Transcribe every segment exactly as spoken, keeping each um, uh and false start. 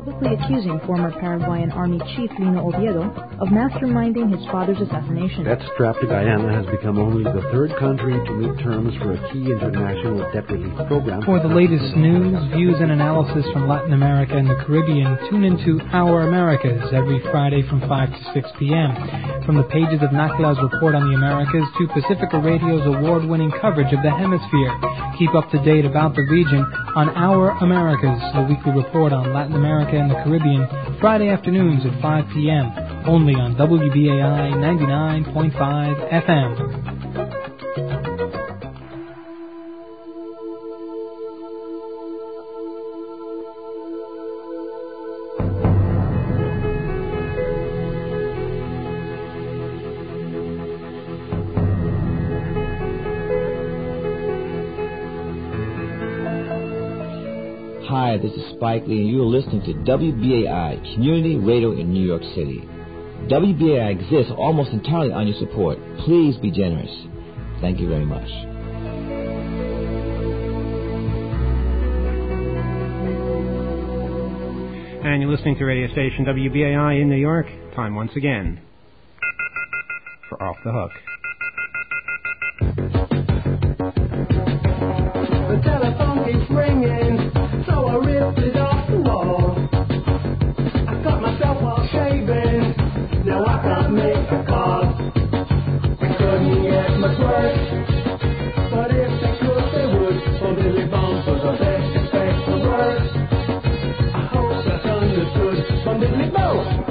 publicly accusing former Paraguayan Army Chief Lino Oviedo of masterminding his father's assassination. Debt strapped Guyana has become only the third country to meet terms for a key international debt relief program. For the latest news, views, and analysis from Latin America and the Caribbean, tune into Our Americas every Friday from five to six p.m. From the pages of NACLA's Report on the Americas to Pacifica Radio's award-winning coverage of the hemisphere. Keep up to date about the region on Our Americas, the weekly report on Latin America and the Caribbean, Friday afternoons at five p.m., only on W B A I ninety-nine point five F M. Hi, this is Spike Lee, and you are listening to W B A I, Community Radio in New York City. W B A I exists almost entirely on your support. Please be generous. Thank you very much. And you're listening to radio station W B A I in New York. Time once again for Off the Hook. The telephone keeps ringing. So I ripped it off the wall. I cut myself while shaving. Now I can't make a call. I couldn't get much worse, but if they could, they would. For Billy Bones was the best expect the worst. I hope that's understood from Billy Bones.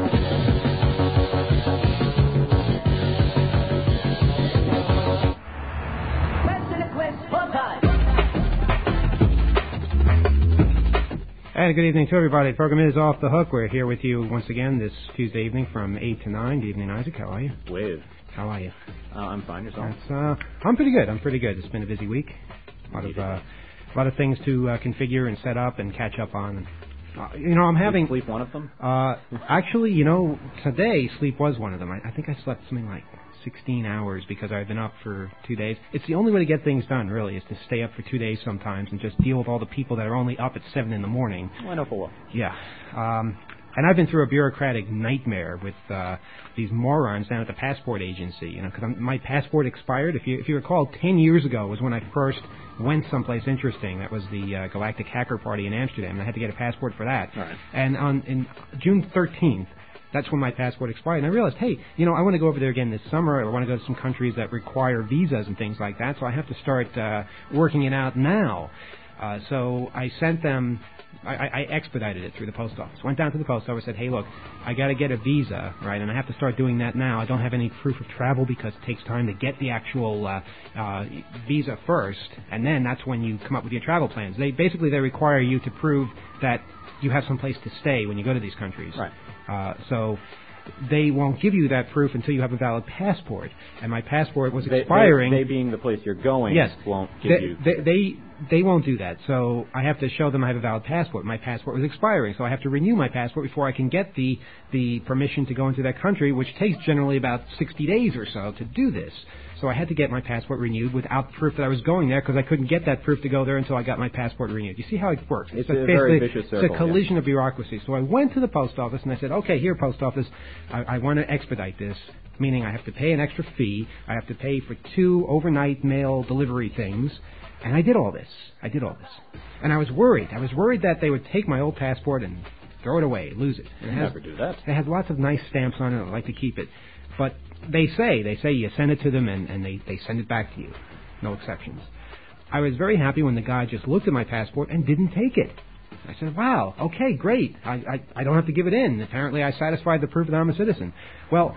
And good evening to everybody. The program is Off the Hook. We're here with you once again this Tuesday evening from eight to nine. Good evening, Isaac. How are you? Wave. How are you? Uh, I'm fine. Yourself? That's, uh, I'm pretty good. I'm pretty good. It's been a busy week. A lot of, uh, a lot of things to uh, configure and set up and catch up on. Uh, you know, I'm having... Did you sleep one of them? Uh, actually, you know, today sleep was one of them. I, I think I slept something like sixteen hours because I've been up for two days. It's the only way to get things done, really, is to stay up for two days sometimes and just deal with all the people that are only up at seven in the morning. I know for what. Yeah. Um, and I've been through a bureaucratic nightmare with uh, these morons down at the passport agency, you know, because my passport expired. If you if you recall, ten years ago was when I first went someplace interesting. That was the uh, Galactic Hacker Party in Amsterdam, and I had to get a passport for that. All right. And on in June thirteenth, that's when my passport expired. And I realized, hey, you know, I want to go over there again this summer. I want to go to some countries that require visas and things like that, so I have to start uh, working it out now. Uh, so I sent them, I, I expedited it through the post office. Went down to the post office, said, hey, look, I got to get a visa, right, and I have to start doing that now. I don't have any proof of travel because it takes time to get the actual uh, uh, visa first, and then that's when you come up with your travel plans. They basically, they require you to prove that you have some place to stay when you go to these countries. Right. Uh, so they won't give you that proof until you have a valid passport. And my passport was they, expiring. They, they being the place you're going, yes, won't give they, you... They, they, they won't do that. So I have to show them I have a valid passport. My passport was expiring, so I have to renew my passport before I can get the, the permission to go into that country, which takes generally about sixty days or so to do this. So I had to get my passport renewed without proof that I was going there because I couldn't get that proof to go there until I got my passport renewed. You see how it works? It's so a very vicious circle. It's a collision yeah. of bureaucracy. So I went to the post office and I said, okay, here, post office, I, I want to expedite this, meaning I have to pay an extra fee. I have to pay for two overnight mail delivery things. And I did all this. I did all this. And I was worried. I was worried that they would take my old passport and throw it away, lose it. And it has, never do that. It has lots of nice stamps on it. I like to keep it. But they say, they say you send it to them and, and they, they send it back to you. No exceptions. I was very happy when the guy just looked at my passport and didn't take it. I said, wow, okay, great. I, I, I don't have to give it in. Apparently I satisfied the proof that I'm a citizen. Well,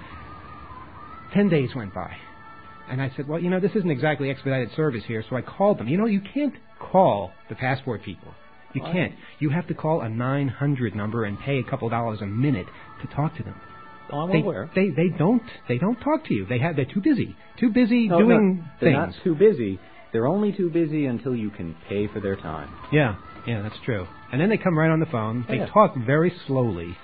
ten days went by. And I said, well, you know, this isn't exactly expedited service here, so I called them. You know, you can't call the passport people. You can't. You have to call a nine hundred number and pay a couple dollars a minute to talk to them. Oh, I'm they, aware. They they don't they don't talk to you. They have they're too busy. Too busy no, doing no, they're things. Not too busy. They're only too busy until you can pay for their time. Yeah, yeah, that's true. And then they come right on the phone. They yeah. talk very slowly.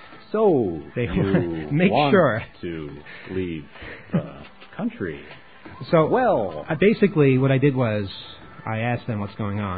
So they you make want sure to leave the country. So well, uh, basically, what I did was I asked them what's going on,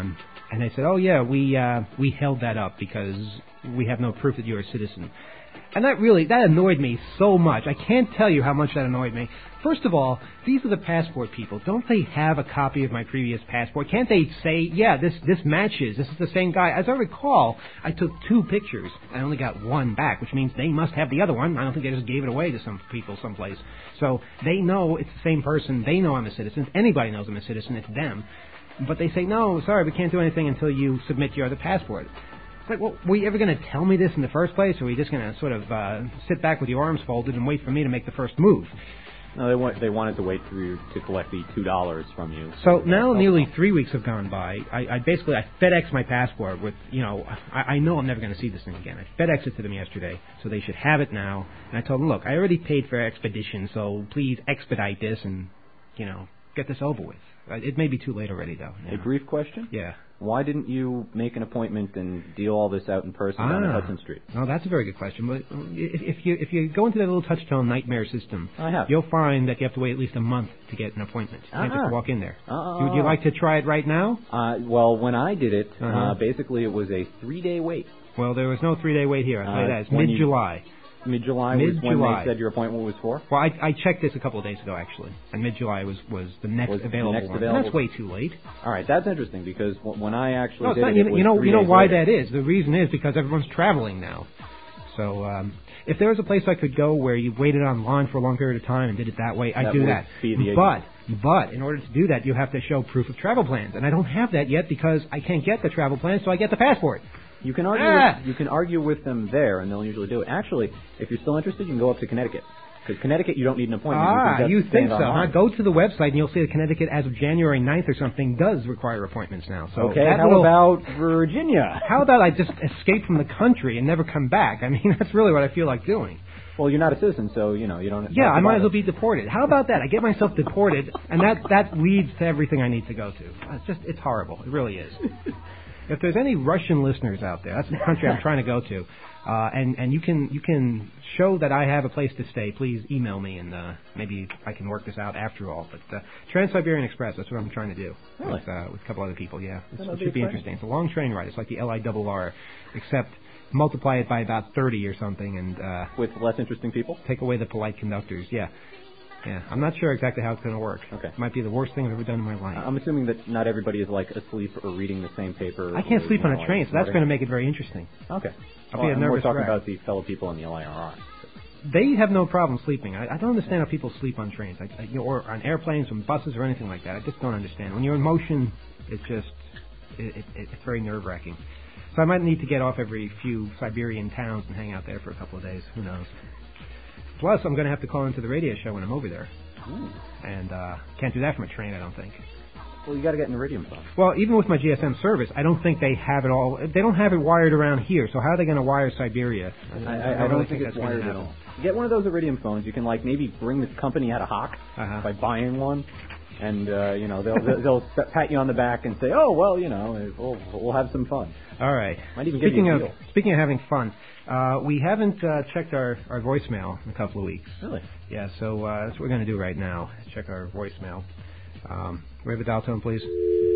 And they said, oh, yeah, we uh, we held that up because we have no proof that you're a citizen. And that really, that annoyed me so much. I can't tell you how much that annoyed me. First of all, these are the passport people. Don't they have a copy of my previous passport? Can't they say, yeah, this, this matches, this is the same guy? As I recall, I took two pictures. I only got one back, which means they must have the other one. I don't think they just gave it away to some people someplace. So they know it's the same person. They know I'm a citizen. If anybody knows I'm a citizen, it's them. But they say, no, sorry, we can't do anything until you submit your other passport. It's like, well, were you ever going to tell me this in the first place, or were you just going to sort of uh, sit back with your arms folded and wait for me to make the first move? No, they want, they wanted to wait for you to collect the two dollars from you. So now nearly three weeks have gone by. I, I basically, I FedEx my passport with, you know, I, I know I'm never going to see this thing again. I FedEx it to them yesterday, so they should have it now. And I told them, look, I already paid for expedition, so please expedite this and, you know, get this over with. It may be too late already, though. A brief question? Yeah. Why didn't you make an appointment and deal all this out in person ah. down at Hudson Street? Oh, that's a very good question. But if you if you go into that little Touchtone nightmare system, I have. you'll find that you have to wait at least a month to get an appointment. You can't uh-huh. just walk in there. Uh-uh. Would you like to try it right now? Uh, well, when I did it, uh-huh. uh, basically it was a three-day wait. Well, there was no three-day wait here. I'll tell you Uh, that. It's when you- mid-July. Mid-July was when Mid-July. they said your appointment was for? Well, I, I checked this a couple of days ago, actually, and mid-July was, was the next Was the available next one. available- That's way too late. All right, that's interesting because w- when I actually No, it's did not, it, you, it know- was you know, three you know days why later. that is. The reason is because everyone's traveling now. So um, if there was a place I could go where you waited online for a long period of time and did it that way, I'd That do would that. be the But but in order to do that, you have to show proof of travel plans, and I don't have that yet because I can't get the travel plans, so I get the passport. You can argue. Ah! With, you can argue with them there, and they'll usually do it. Actually, if you're still interested, you can go up to Connecticut. Because Connecticut, you don't need an appointment. Ah, you, you can just think stand so? Huh? online. Go to the website and you'll see that Connecticut, as of January ninth or something, does require appointments now. So Okay. that How little- about Virginia? How about I just escape from the country and never come back? I mean, that's really what I feel like doing. Well, you're not a citizen, so you know you don't. Yeah, I might as well be. be deported. How about that? I get myself deported, and that that leads to everything I need to go to. It's just, it's horrible. It really is. If there's any Russian listeners out there, that's the country I'm trying to go to, uh, and and you can you can show that I have a place to stay. Please email me, and uh, maybe I can work this out after all. But uh, Trans-Siberian Express, that's what I'm trying to do Really? with uh, with a couple other people. Yeah, it's, That'll it be should be exciting. interesting. It's a long train ride. It's like the L I R R, except multiply it by about thirty or something, and uh, With less interesting people. take away the polite conductors. Yeah. Yeah. I'm not sure exactly how it's going to work. Okay. It might be the worst thing I've ever done in my life. I'm assuming that not everybody is like asleep or reading the same paper. I can't or, sleep you on know, a train, so that's smarting. going to make it very interesting. Okay. I'll Well, be a and we're nervous talking wreck. about the fellow people in the L I R R. They have no problem sleeping. I, I don't understand how people sleep on trains, I, I, you know, or on airplanes, on buses, or anything like that. I just don't understand. When you're in motion, it's just it, it, it's very nerve-wracking. So I might need to get off every few Siberian towns and hang out there for a couple of days. Who knows? Plus, I'm going to have to call into the radio show when I'm over there. Ooh. And uh, can't do that from a train, I don't think. Well, you got to get an iridium phone. Well, even with my G S M service, I don't think they have it all. They don't have it wired around here. So how are they going to wire Siberia? I, I, I don't think, it's that's gonna wired at happen. all. Get one of those iridium phones. You can like maybe bring this company out of hock Uh-huh. by buying one, and uh, you know they'll they'll they'll pat you on the back and say, oh well, you know we'll we'll have some fun. All right. Might even give Speaking you a of deal. speaking of having fun, uh, we haven't uh, checked our, our voicemail in a couple of weeks. Really? Yeah. So uh, that's what we're going to do right now. Check our voicemail. Um, we have a dial tone, please.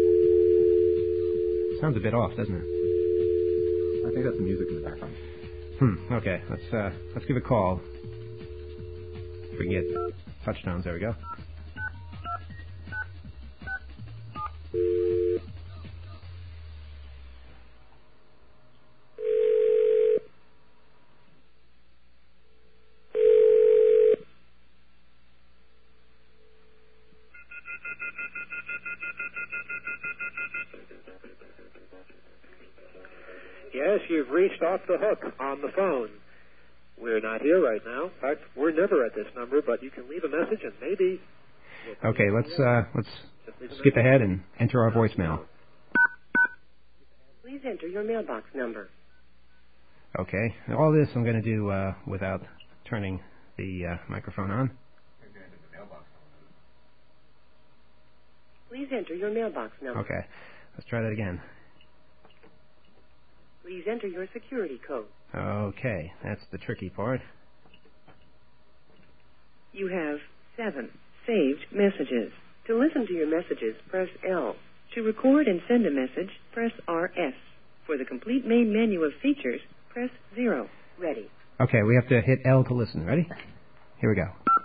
Sounds a bit off, doesn't it? I think that's the music in the background. Hmm. Okay. Let's uh, let's give a call. If we can get touchtones, there we go. Yes, you've reached off the hook on the phone. We're not here right now. In fact, we're never at this number, but you can leave a message and maybe... Okay. Let's uh, let's skip ahead and enter our voicemail. Please enter your mailbox number. Okay. Now, all this I'm going to do uh, without turning the uh, microphone on. Please enter your mailbox number. Okay. Let's try that again. Please enter your security code. Okay. That's the tricky part. You have seven saved messages. To listen to your messages, press L. To record and send a message, press R S. For the complete main menu of features, press zero. Ready. Okay, we have to hit L to listen. Ready? Here we go.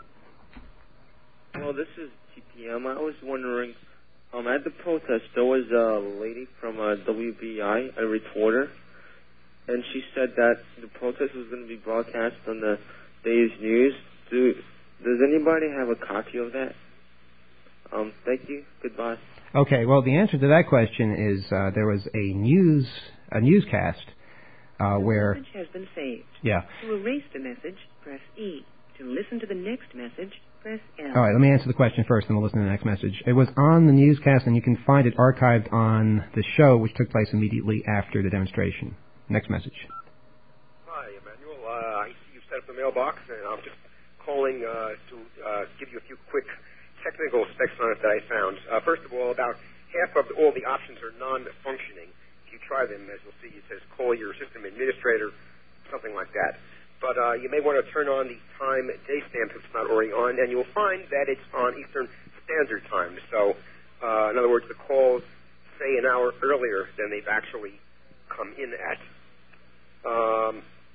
Well, this is T P M. I was wondering, um, at the protest, there was a lady from uh, W B I, a reporter, and she said that the protest was going to be broadcast on the day's news. Do, does anybody have a copy of that? Um, thank you. Goodbye. Okay, well, the answer to that question is uh, there was a news a newscast uh, where... The message has been saved. Yeah. To erase the message, press E. To listen to the next message, press L. All right, let me answer the question first, and we'll listen to the next message. It was on the newscast, and you can find it archived on the show, which took place immediately after the demonstration. Next message. Hi, Emmanuel. Uh, I see you've set up the mailbox, and I'm just calling uh, to uh, give you a few quick technical specs on it that I found. Uh, first of all, about half of all the options are non-functioning. If you try them, as you'll see, it says call your system administrator, something like that. But uh, you may want to turn on the time day stamp if it's not already on, and you'll find that it's on Eastern Standard Time. So, uh, in other words, the calls say an hour earlier than they've actually come in at. Um,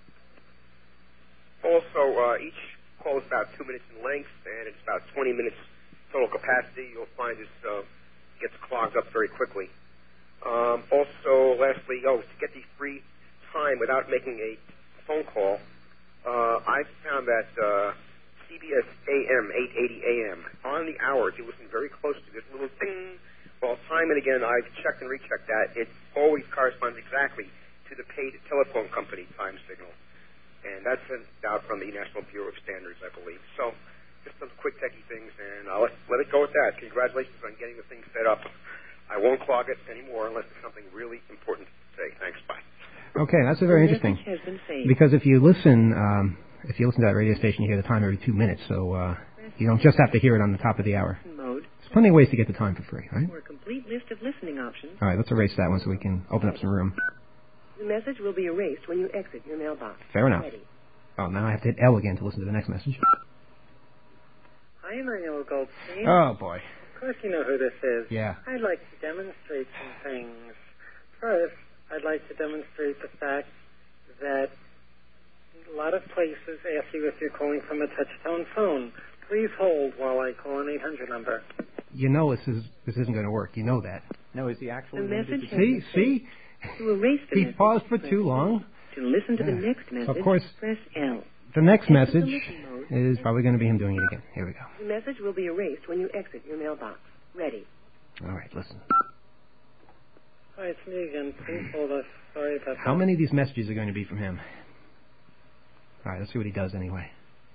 also, uh, each call is about two minutes in length, and it's about twenty minutes total capacity. You'll find this uh, gets clogged up very quickly. Um, also, lastly, oh, to get the free time without making a phone call, uh, I found that uh, C B S A M, eight eighty A M, on the hour, if you listen very close to this little ding, well, time and again, I've checked and rechecked that. It always corresponds exactly to the paid telephone company time signal. And that's sent out from the National Bureau of Standards, I believe. So, just some quick techie things, and I'll let, let it go with that. Congratulations on getting the thing set up. I won't clog it anymore unless there's something really important to say. Thanks. Bye. Okay, that's very interesting. Because if you listen, um, if you listen to that radio station, you hear the time every two minutes. So uh, you don't just have to hear it on the top of the hour. Mode. There's plenty of ways to get the time for free, right? For a complete list of listening options. All right, let's erase that one so we can open up some room. The message will be erased when you exit your mailbox. Fair enough. Ready. Oh, now I have to hit L again to listen to the next message. Hi, Emmanuel Goldstein. Oh, boy. Of course you know who this is. Yeah. I'd like to demonstrate some things. First, I'd like to demonstrate the fact that a lot of places ask you if you're calling from a touch-tone phone. Please hold while I call an eight hundred number. You know this is this isn't going to work. You know that. No, is he actually... The message See? See? To erase the He message, paused for too long. To listen to Yeah. the next message, Of course. press L. The next Exit message the listen mode. is probably going to be him doing it again. Here we go. The message will be erased when you exit your mailbox. Ready. All right, listen. Hi, it's me again. Please hold us. Sorry about How that. many of these messages are going to be from him? All right, let's see what he does anyway.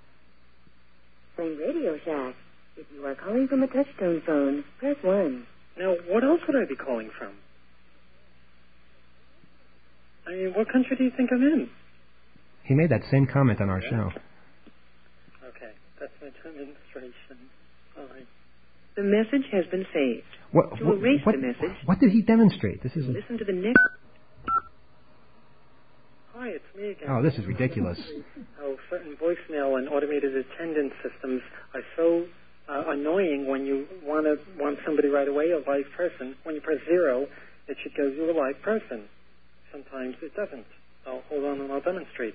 From Radio Shack. If you are calling from a touch-tone phone, press one. Now, what else would I be calling from? I mean, what country do you think I'm in? He made that same comment on our show. Okay, that's my demonstration. All right. The message has been saved. What, to what, erase what, the message, what did he demonstrate? This is listen to the next. Hi, it's me again. Oh, this is ridiculous. How certain voicemail and automated attendance systems are so uh, annoying when you want to want somebody right away, a live person. When you press zero, it should go to a live person. Sometimes it doesn't. I'll hold on and I'll demonstrate.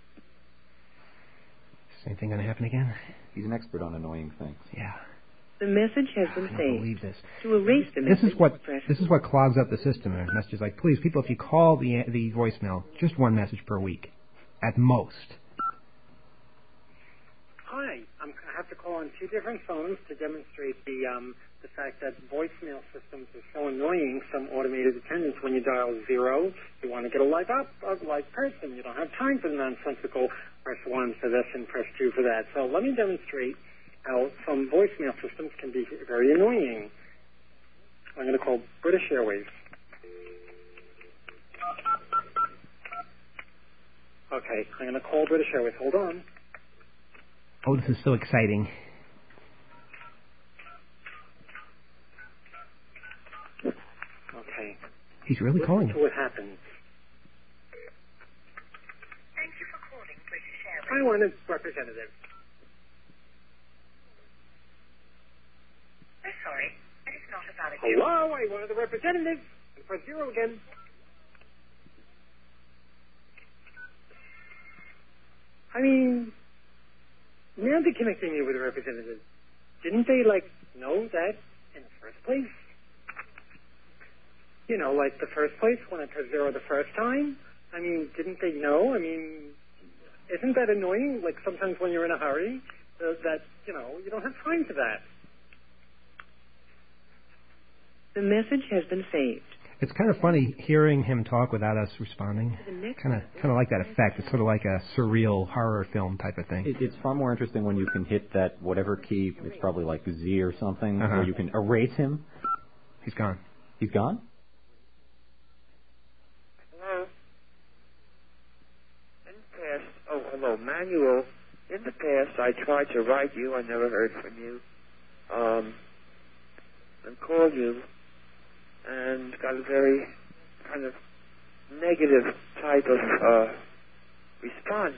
Same thing going to happen again? He's an expert on annoying things. Yeah. The message has been I don't saved. believe this. To erase the This message, is what press this is what clogs up the system. Uh, Messages like, please, people, if you call the the voicemail, just one message per week, at most. Hi, I'm, I have to call on two different phones to demonstrate the um, the fact that voicemail systems are so annoying. Some automated attendants, when you dial zero, you want to get a live up, a live person. You don't have time for the nonsensical press one for this and press two for that. So let me demonstrate how some voicemail systems can be very annoying. I'm going to call British Airways. Okay, I'm going to call British Airways. Hold on. Oh, this is so exciting. Okay. He's really Listen calling to it. what happens. Thank you for calling British Airways. I want a representative. Oh, sorry. That is not about a Hello, I wanted the representative. And press zero again. I mean, now they're connecting me with a representative. Didn't they, like, know that in the first place? You know, like the first place when I pressed zero the first time? I mean, didn't they know? I mean, isn't that annoying? Like sometimes when you're in a hurry, uh, that, you know, you don't have time for that. The message has been saved. It's kind of funny hearing him talk without us responding. Kind of, kind of like that effect. It's sort of like a surreal horror film type of thing. It, it's far more interesting when you can hit that whatever key. It's probably like Z or something, Uh-huh. where you can erase him. He's gone. He's gone? Hello? In the past, oh, hello, Manuel. In the past, I tried to write you. I never heard from you. Um, and called you. And got a very kind of negative type of uh, response.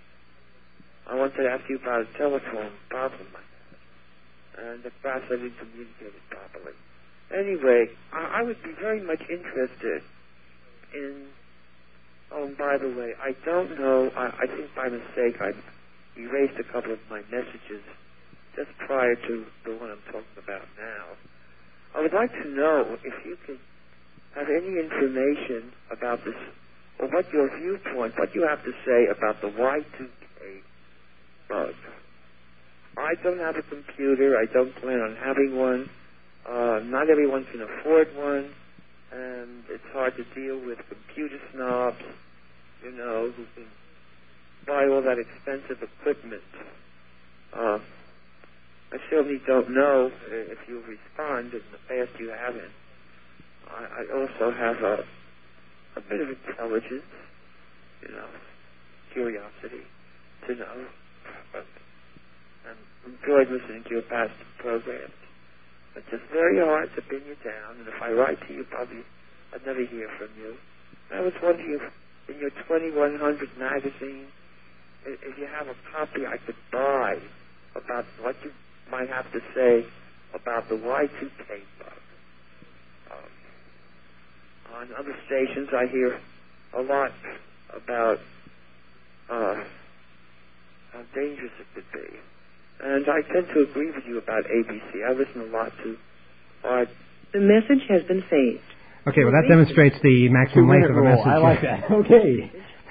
I wanted to ask you about a telephone problem, and the perhaps I didn't communicate it properly. Anyway, I, I would be very much interested in. Oh, by the way, I don't know. I, I think by mistake I erased a couple of my messages just prior to the one I'm talking about now. I would like to know if you can have any information about this, or what your viewpoint, what you have to say about the Y two K bug. I don't have a computer. I don't plan on having one. Uh, not everyone can afford one, and it's hard to deal with computer snobs, you know, who can buy all that expensive equipment. Uh, I certainly don't know if you'll respond. In the past, you haven't. I, I also have a, a bit of intelligence, you know, curiosity to know. But I'm enjoyed listening to your past programs. It's just very hard to pin you down, and if I write to you, probably I'd never hear from you. I was wondering if in your twenty-one hundred magazine, if, if you have a copy I could buy about what you might have to say about the Y two K bug. Um, on other stations, I hear a lot about uh, how dangerous it could be. And I tend to agree with you about A B C. I listen a lot to art. The message has been saved. Okay, well, that demonstrates the maximum length of a message. I like that. Okay.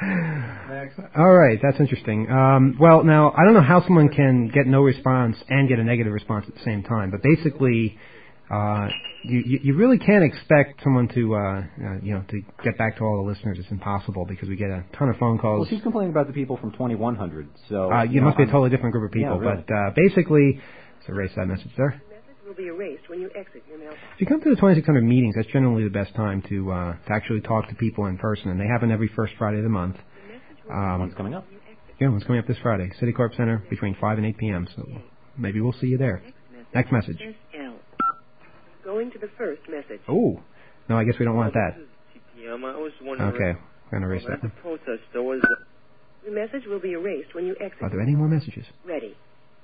All right, that's interesting. Um, well, now, I don't know how someone can get no response and get a negative response at the same time, but basically, uh, you, you, you really can't expect someone to, uh, uh, you know, to get back to all the listeners. It's impossible because we get a ton of phone calls. Well, she's complaining about the people from twenty-one hundred, so... Uh, you know, must be a I'm, totally different group of people, yeah, really. but uh, basically, let's erase that message there. Will be erased when you exit your mailbox. If you come to the twenty-six hundred meetings, that's generally the best time to uh, to actually talk to people in person, and they happen every first Friday of the month. Um, one's coming up. Yeah, one's coming up this Friday. Citicorp Center between five and eight p.m., so maybe we'll see you there. Next message. L. Going to the first message. Oh, no, I guess we don't want that. Yeah, I was wondering. Okay, we're going to erase At that. the protest, there was. The message will be erased when you exit. Are there any more messages? Ready.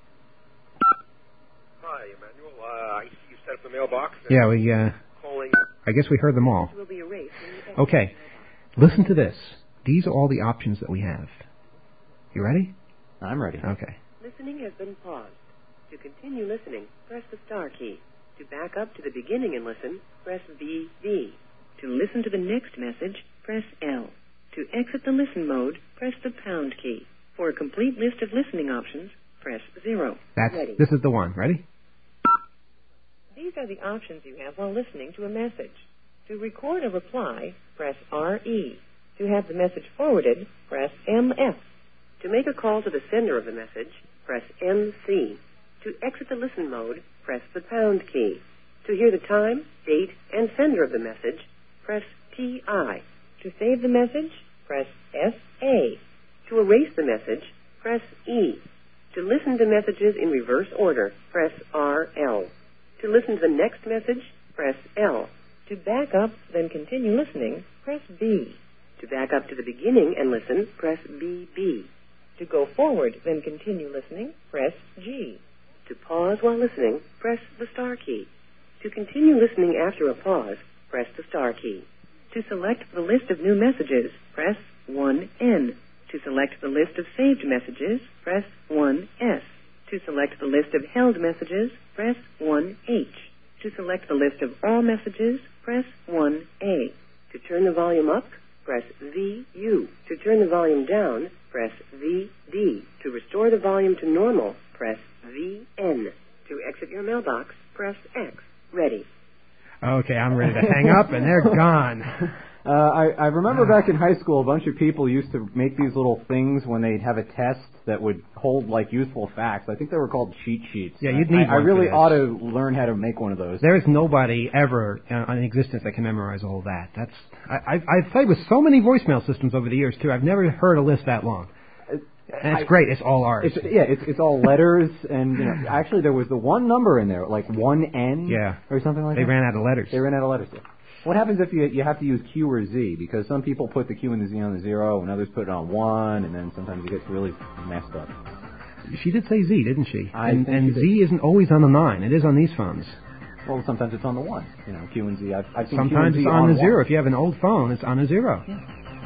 Hi, Emmanuel. Uh, I see you set up the mailbox. Yeah, we, uh, Calling. I guess we heard them all. Will be erased when you exit. Okay, listen to this. These are all the options that we have. You ready? I'm ready. Okay. Listening has been paused. To continue listening, press the star key. To back up to the beginning and listen, press B B. To listen to the next message, press L. To exit the listen mode, press the pound key. For a complete list of listening options, press zero. That's, Ready. this is the one. Ready? These are the options you have while listening to a message. To record a reply, press R E. To have the message forwarded, press M F. To make a call to the sender of the message, press M C. To exit the listen mode, press the pound key. To hear the time, date, and sender of the message, press T I. To save the message, press S A. To erase the message, press E. To listen to messages in reverse order, press R L. To listen to the next message, press L. To back up, then continue listening, press B. To back up to the beginning and listen, press B B. To go forward, then continue listening, press G. To pause while listening, press the star key. To continue listening after a pause, press the star key. To select the list of new messages, press one N. To select the list of saved messages, press one S. To select the list of held messages, press one H. To select the list of all messages, press one A. To turn the volume up, press V U. To turn the volume down, press V D. To restore the volume to normal, press V N. To exit your mailbox, press X. Ready. Okay, I'm ready to hang up, and they're gone. Uh, I, I remember back in high school, a bunch of people used to make these little things when they'd have a test that would hold, like, useful facts. I think they were called cheat sheets. Yeah, you'd need I, I one really for this. ought to learn how to make one of those. There is nobody ever uh, in existence that can memorize all that. That's I, I've, I've played with so many voicemail systems over the years, too. I've never heard a list that long. And it's I, great. It's all ours. It's, yeah, it's it's all letters, and you know, actually there was the one number in there, like one N, yeah, or something like they that. They ran out of letters. They ran out of letters. Yeah. What happens if you you have to use Q or Z? Because some people put the Q and the Z on the zero, and others put it on one, and then sometimes it gets really messed up. She did say Z, didn't she? I and think and she Z did. isn't always on the nine. It is on these phones. Well, sometimes it's on the one. You know, Q and Z. I've, I've seen Sometimes Q and Z it's on, on the zero. one. If you have an old phone, it's on a zero. Yeah.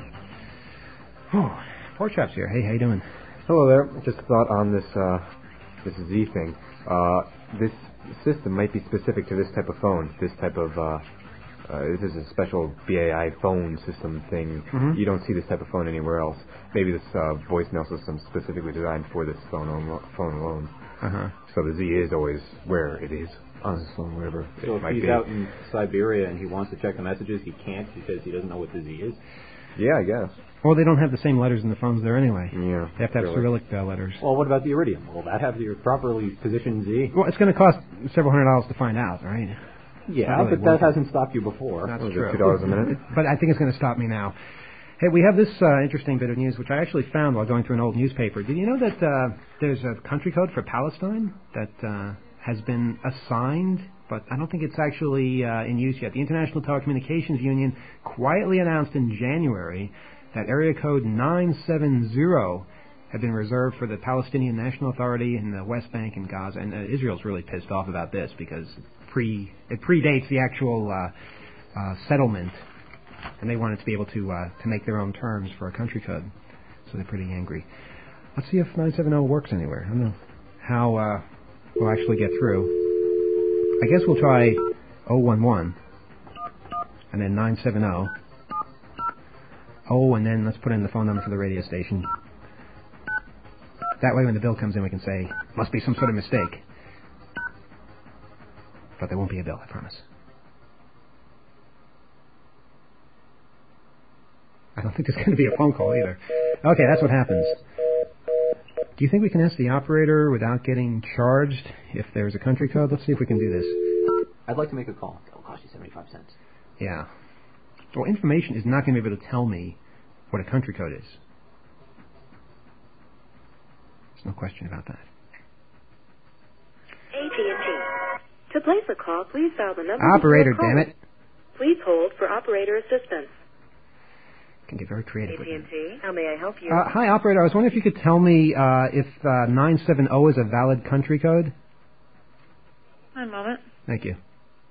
Oh, Pork Chop's here. Hey, how you doing? Hello there. Just a thought on this uh, this Z thing. Uh, this system might be specific to this type of phone. This type of uh, uh, this is a special B A I phone system thing. Mhm. You don't see this type of phone anywhere else. Maybe this uh, voicemail system specifically designed for this phone on, phone alone. Uh-huh. So the Z is always where it is on this phone, wherever So it if might he's be. out in Siberia and he wants to check the messages, he can't because he doesn't know what the Z is. Yeah, I guess. Well, they don't have the same letters in the phones there anyway. Yeah. They have to have really. Cyrillic uh, letters. Well, what about the Iridium? Will that have your properly positioned Z? Well, it's going to cost several hundred dollars to find out, right? Yeah, Not really but that worth it. hasn't stopped you before. That's Was it true. two dollars a minute? But I think it's going to stop me now. Hey, we have this uh, interesting bit of news, which I actually found while going through an old newspaper. Did you know that uh, there's a country code for Palestine that uh, has been assigned, but I don't think it's actually uh, in use yet. The International Telecommunications Union quietly announced in January that area code nine seven zero had been reserved for the Palestinian National Authority in the West Bank and Gaza. And uh, Israel's really pissed off about this because pre it predates the actual uh, uh, settlement, and they wanted to be able to uh, to make their own terms for a country code. So they're pretty angry. Let's see if nine seven zero works anywhere. I don't know how uh, we'll actually get through. I guess we'll try zero one one and then nine seven zero. Oh, and then let's put in the phone number for the radio station. That way when the bill comes in we can say, must be some sort of mistake. But there won't be a bill, I promise. I don't think there's going to be a phone call either. Okay, that's what happens. Do you think we can ask the operator without getting charged if there's a country code? Let's see if we can do this. I'd like to make a call. It'll cost you seventy-five cents. Yeah. Well, information is not going to be able to tell me what a country code is. There's no question about that. A T and T. To place a call, please dial the number. Operator, before damn calling. it. Please hold for operator assistance. Can get very creative A with T it. and T. How may I help you? Uh, hi, operator. I was wondering if you could tell me uh, if uh, nine seven zero is a valid country code. One moment. Thank you.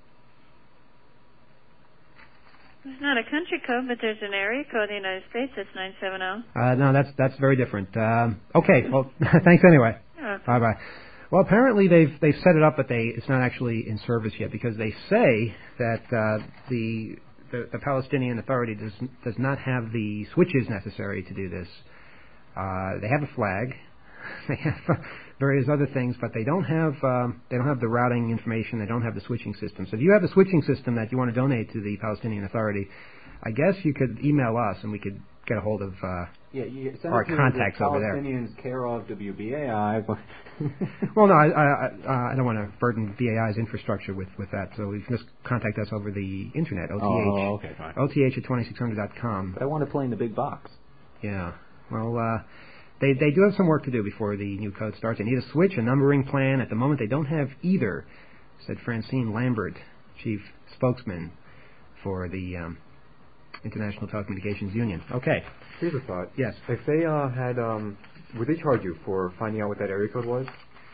There's not a country code, but there's an area code in the United States. That's nine seven zero. Uh, no, that's that's very different. Um, okay, well, thanks anyway. Yeah. Bye bye. Well, apparently they've they've set it up, but they it's not actually in service yet because they say that uh, the, the the Palestinian Authority does does not have the switches necessary to do this. Uh, they have a flag, they have various other things, but they don't have um, they don't have the routing information. They don't have the switching system. So if you have a switching system that you want to donate to the Palestinian Authority, I guess you could email us and we could get a hold of uh, Yeah, you send our it to contacts the over there. Palestinians care of W B A I. But Well, no, I, I, I, I don't want to burden B A I's infrastructure with, with that, so you can just contact us over the internet, O T H. Oh, okay, fine. O T H at twenty-six hundred dot com. But I want to play in the big box. Yeah. Well, uh, they they do have some work to do before the new code starts. They need a switch, a numbering plan. At the moment, they don't have either, said Francine Lambert, chief spokesman for the um, International Telecommunications Union. Okay. Here's a thought. Yes. If they uh, had, um, would they charge you for finding out what that area code was?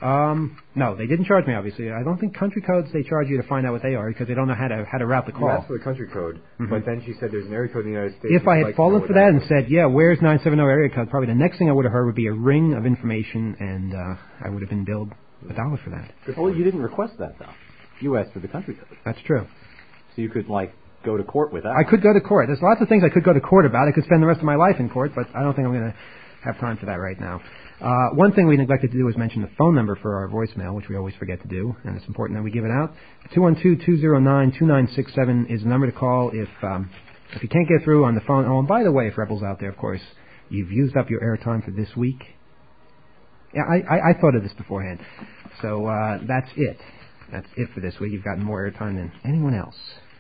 Um, no, they didn't charge me, obviously. I don't think country codes, they charge you to find out what they are because they don't know how to how to route the call. You asked for the country code, Mhm. but then she said there's an area code in the United States. If I had like fallen for that and said, yeah, where's nine seven zero area code, probably the next thing I would have heard would be a ring of information, and uh, I would have been billed a dollar for that. Well, you didn't request that, though. You asked for the country code. That's true. So you could, like, go to court with that. I could go to court. There's lots of things I could go to court about. I could spend the rest of my life in court, but I don't think I'm going to have time for that right now. Uh, one thing we neglected to do was mention the phone number for our voicemail, which we always forget to do, and it's important that we give it out. two one two, two zero nine, two nine six seven is the number to call if um, if you can't get through on the phone. Oh, and by the way, if Rebels out there, of course, you've used up your airtime for this week. Yeah, I, I, I thought of this beforehand. So uh, that's it. That's it for this week. You've gotten more airtime than anyone else.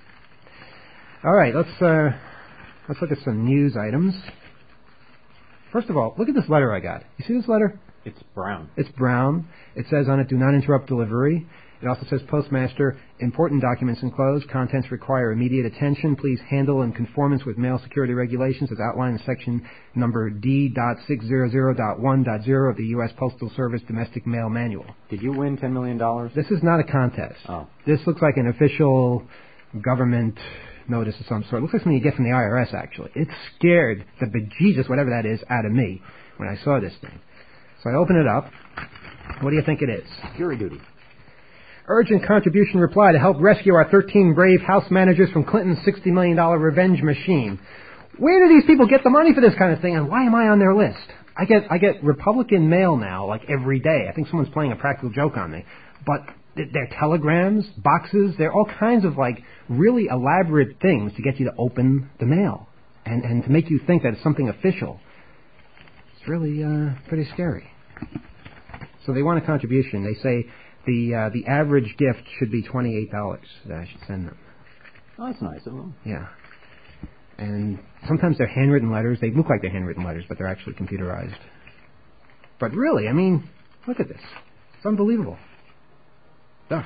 All right, let's uh, let's look at some news items. First of all, look at this letter I got. You see this letter? It's brown. It's brown. It says on it, do not interrupt delivery. It also says, Postmaster, important documents enclosed. Contents require immediate attention. Please handle in conformance with mail security regulations as outlined in section number D six hundred one point zero of the U S Postal Service Domestic Mail Manual. Did you win ten million dollars? This is not a contest. Oh. This looks like an official government notice of some sort. It looks like something you get from the I R S, actually. It scared the bejesus, whatever that is, out of me when I saw this thing. So I open it up. What do you think it is? Jury duty. Urgent contribution reply to help rescue our thirteen brave House managers from Clinton's sixty million dollars revenge machine. Where do these people get the money for this kind of thing, and why am I on their list? I get I get Republican mail now, like every day. I think someone's playing a practical joke on me. But they're telegrams, boxes, they're all kinds of like really elaborate things to get you to open the mail and, and to make you think that it's something official. It's really uh, pretty scary. So they want a contribution. They say the uh, the average gift should be twenty-eight dollars that I should send them. Oh, that's nice of them. Yeah. And sometimes they're handwritten letters. They look like they're handwritten letters, but they're actually computerized. But really, I mean, look at this. It's unbelievable. Ugh.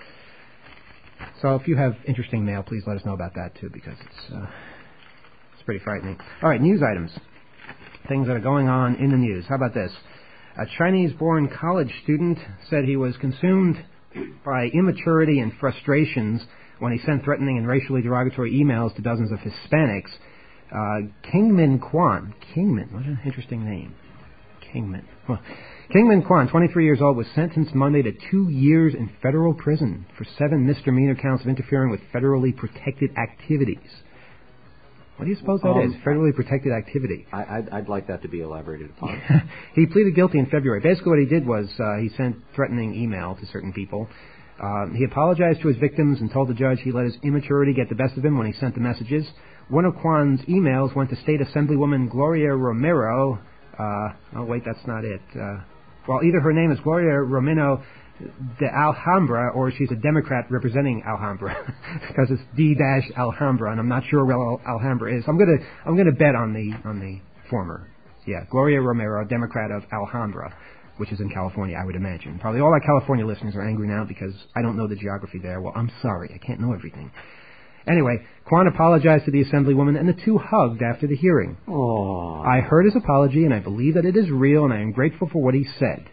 So if you have interesting mail, please let us know about that too, because it's uh, it's pretty frightening. All right, news items, things that are going on in the news. How about this? A Chinese-born college student said he was consumed by immaturity and frustrations when he sent threatening and racially derogatory emails to dozens of Hispanics. Uh, Kingmin Kwan, Kingmin, what an interesting name, Kingmin. Huh. Kingmin Kwan, twenty-three years old, was sentenced Monday to two years in federal prison for seven misdemeanor counts of interfering with federally protected activities. What do you suppose that um, is, federally protected activity? I, I'd, I'd like that to be elaborated upon. He pleaded guilty in February. Basically what he did was uh, he sent threatening email to certain people. Uh, he apologized to his victims and told the judge he let his immaturity get the best of him when he sent the messages. One of Kwan's emails went to State Assemblywoman Gloria Romero. Uh, oh, wait, that's not it. Uh, well, either her name is Gloria Romero de Alhambra, or she's a Democrat representing Alhambra, because it's D Alhambra, and I'm not sure where Al- Alhambra is. I'm gonna I'm gonna bet on the on the former. Yeah, Gloria Romero, Democrat of Alhambra, which is in California, I would imagine. Probably all our California listeners are angry now because I don't know the geography there. Well, I'm sorry, I can't know everything. Anyway, Kwan apologized to the Assemblywoman, and the two hugged after the hearing. Aww. I heard his apology, and I believe that it is real, and I am grateful for what he said.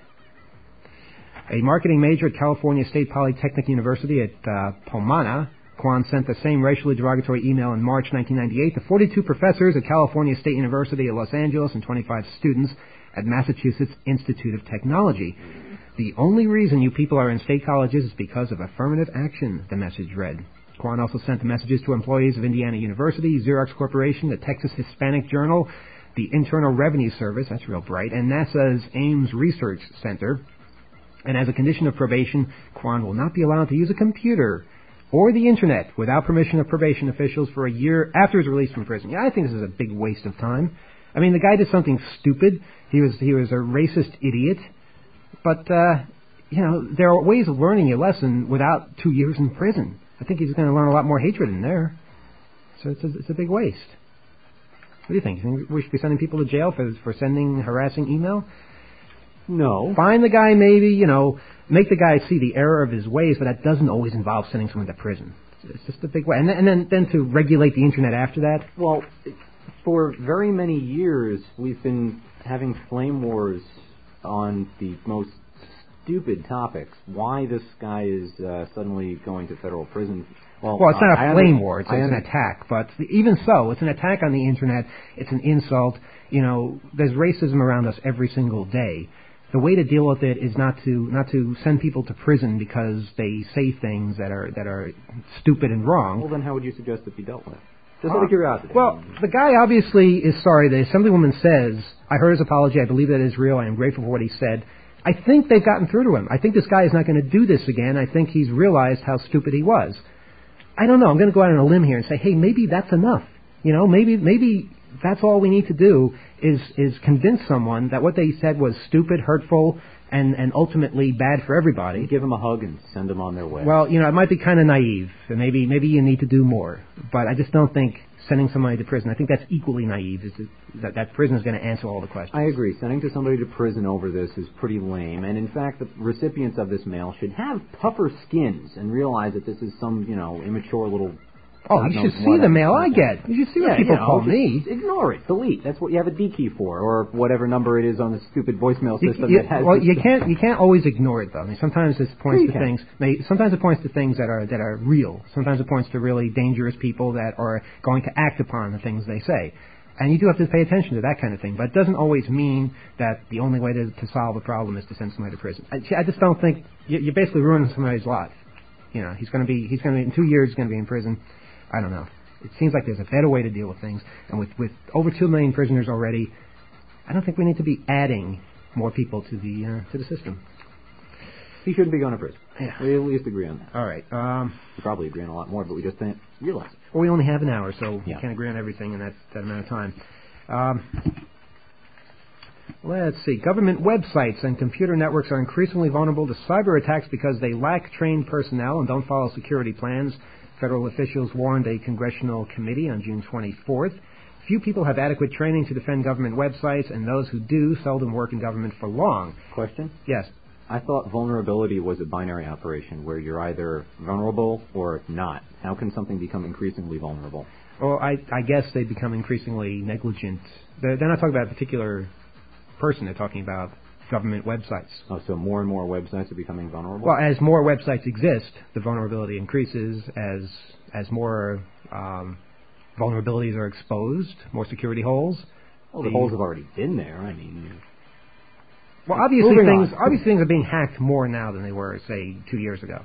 A marketing major at California State Polytechnic University at uh, Pomona, Kwan sent the same racially derogatory email in March nineteen ninety-eight to forty-two professors at California State University at Los Angeles and twenty-five students at Massachusetts Institute of Technology. The only reason you people are in state colleges is because of affirmative action, the message read. Kwan also sent the messages to employees of Indiana University, Xerox Corporation, the Texas Hispanic Journal, the Internal Revenue Service, that's real bright, and NASA's Ames Research Center. And as a condition of probation, Kwan will not be allowed to use a computer or the Internet without permission of probation officials for a year after his release from prison. Yeah, I think this is a big waste of time. I mean, the guy did something stupid. He was he was a racist idiot. But, uh, you know, there are ways of learning your lesson without two years in prison. I think he's going to learn a lot more hatred in there. So it's a, it's a big waste. What do you think? You think we should be sending people to jail for for sending harassing email? No. Find the guy, maybe, you know, make the guy see the error of his ways, but that doesn't always involve sending someone to prison. It's just a big way. And then, and then, then to regulate the Internet after that? Well, for very many years, we've been having flame wars on the most stupid topics. Why this guy is uh, suddenly going to federal prison? Well, well, it's not uh, a I flame under- war. It's, I it's an under- attack. But even so, it's an attack on the Internet. It's an insult. You know, there's racism around us every single day. The way to deal with it is not to not to send people to prison because they say things that are that are stupid and wrong. Well, then how would you suggest it be dealt with? Just Uh, out of curiosity. Well, the guy obviously is sorry. The Assemblywoman says, I heard his apology. I believe that is real. I am grateful for what he said. I think they've gotten through to him. I think this guy is not going to do this again. I think he's realized how stupid he was. I don't know. I'm going to go out on a limb here and say, hey, maybe that's enough. You know, maybe maybe that's all we need to do is is convince someone that what they said was stupid, hurtful, and, and ultimately bad for everybody. Give them a hug and send them on their way. Well, you know, it might be kind of naive, and maybe maybe you need to do more. But I just don't think sending somebody to prison, I think that's equally naive, is that that prison is going to answer all the questions. I agree. Sending to somebody to prison over this is pretty lame. And in fact, the recipients of this mail should have tougher skins and realize that this is some, you know, immature little... Oh, you should see the mail I get. You should see what yeah, people you know, call just me. Ignore it. Delete. That's what you have a D key for, or whatever number it is on the stupid voicemail You, system you, that has... well, this- you can't you can't always ignore it though. I mean, sometimes it points you to can. things. They, sometimes it points to things that are that are real. Sometimes it points to really dangerous people that are going to act upon the things they say. And you do have to pay attention to that kind of thing. But it doesn't always mean that the only way to, to solve a problem is to send somebody to prison. I, I just don't think you, you're basically ruining somebody's life. You know, he's going to be he's going to in two years he's going to be in prison. I don't know. It seems like there's a better way to deal with things. And with, with over two million prisoners already, I don't think we need to be adding more people to the uh, to the system. He shouldn't be going to prison. Yeah. We at least agree on that. All right. Um, we probably agree on a lot more, but we just didn't realize it. well, we only have an hour, so Yeah. we can't agree on everything in that, that amount of time. Um, let's see. Government websites and computer networks are increasingly vulnerable to cyber attacks because they lack trained personnel and don't follow security plans. Federal officials warned a congressional committee on June twenty-fourth. Few people have adequate training to defend government websites, and those who do seldom work in government for long. Question? Yes. I thought vulnerability was a binary operation where you're either vulnerable or not. How can something become increasingly vulnerable? Well, I, I guess they become increasingly negligent. They're, they're not talking about a particular person. They're talking about government websites. Oh, so more and more websites are becoming vulnerable? Well, as more websites exist, the vulnerability increases. As as more um, vulnerabilities are exposed, more security holes. Well, the, the holes have already been there. I mean, well, obviously Moving things on. obviously things are being hacked more now than they were, say, two years ago.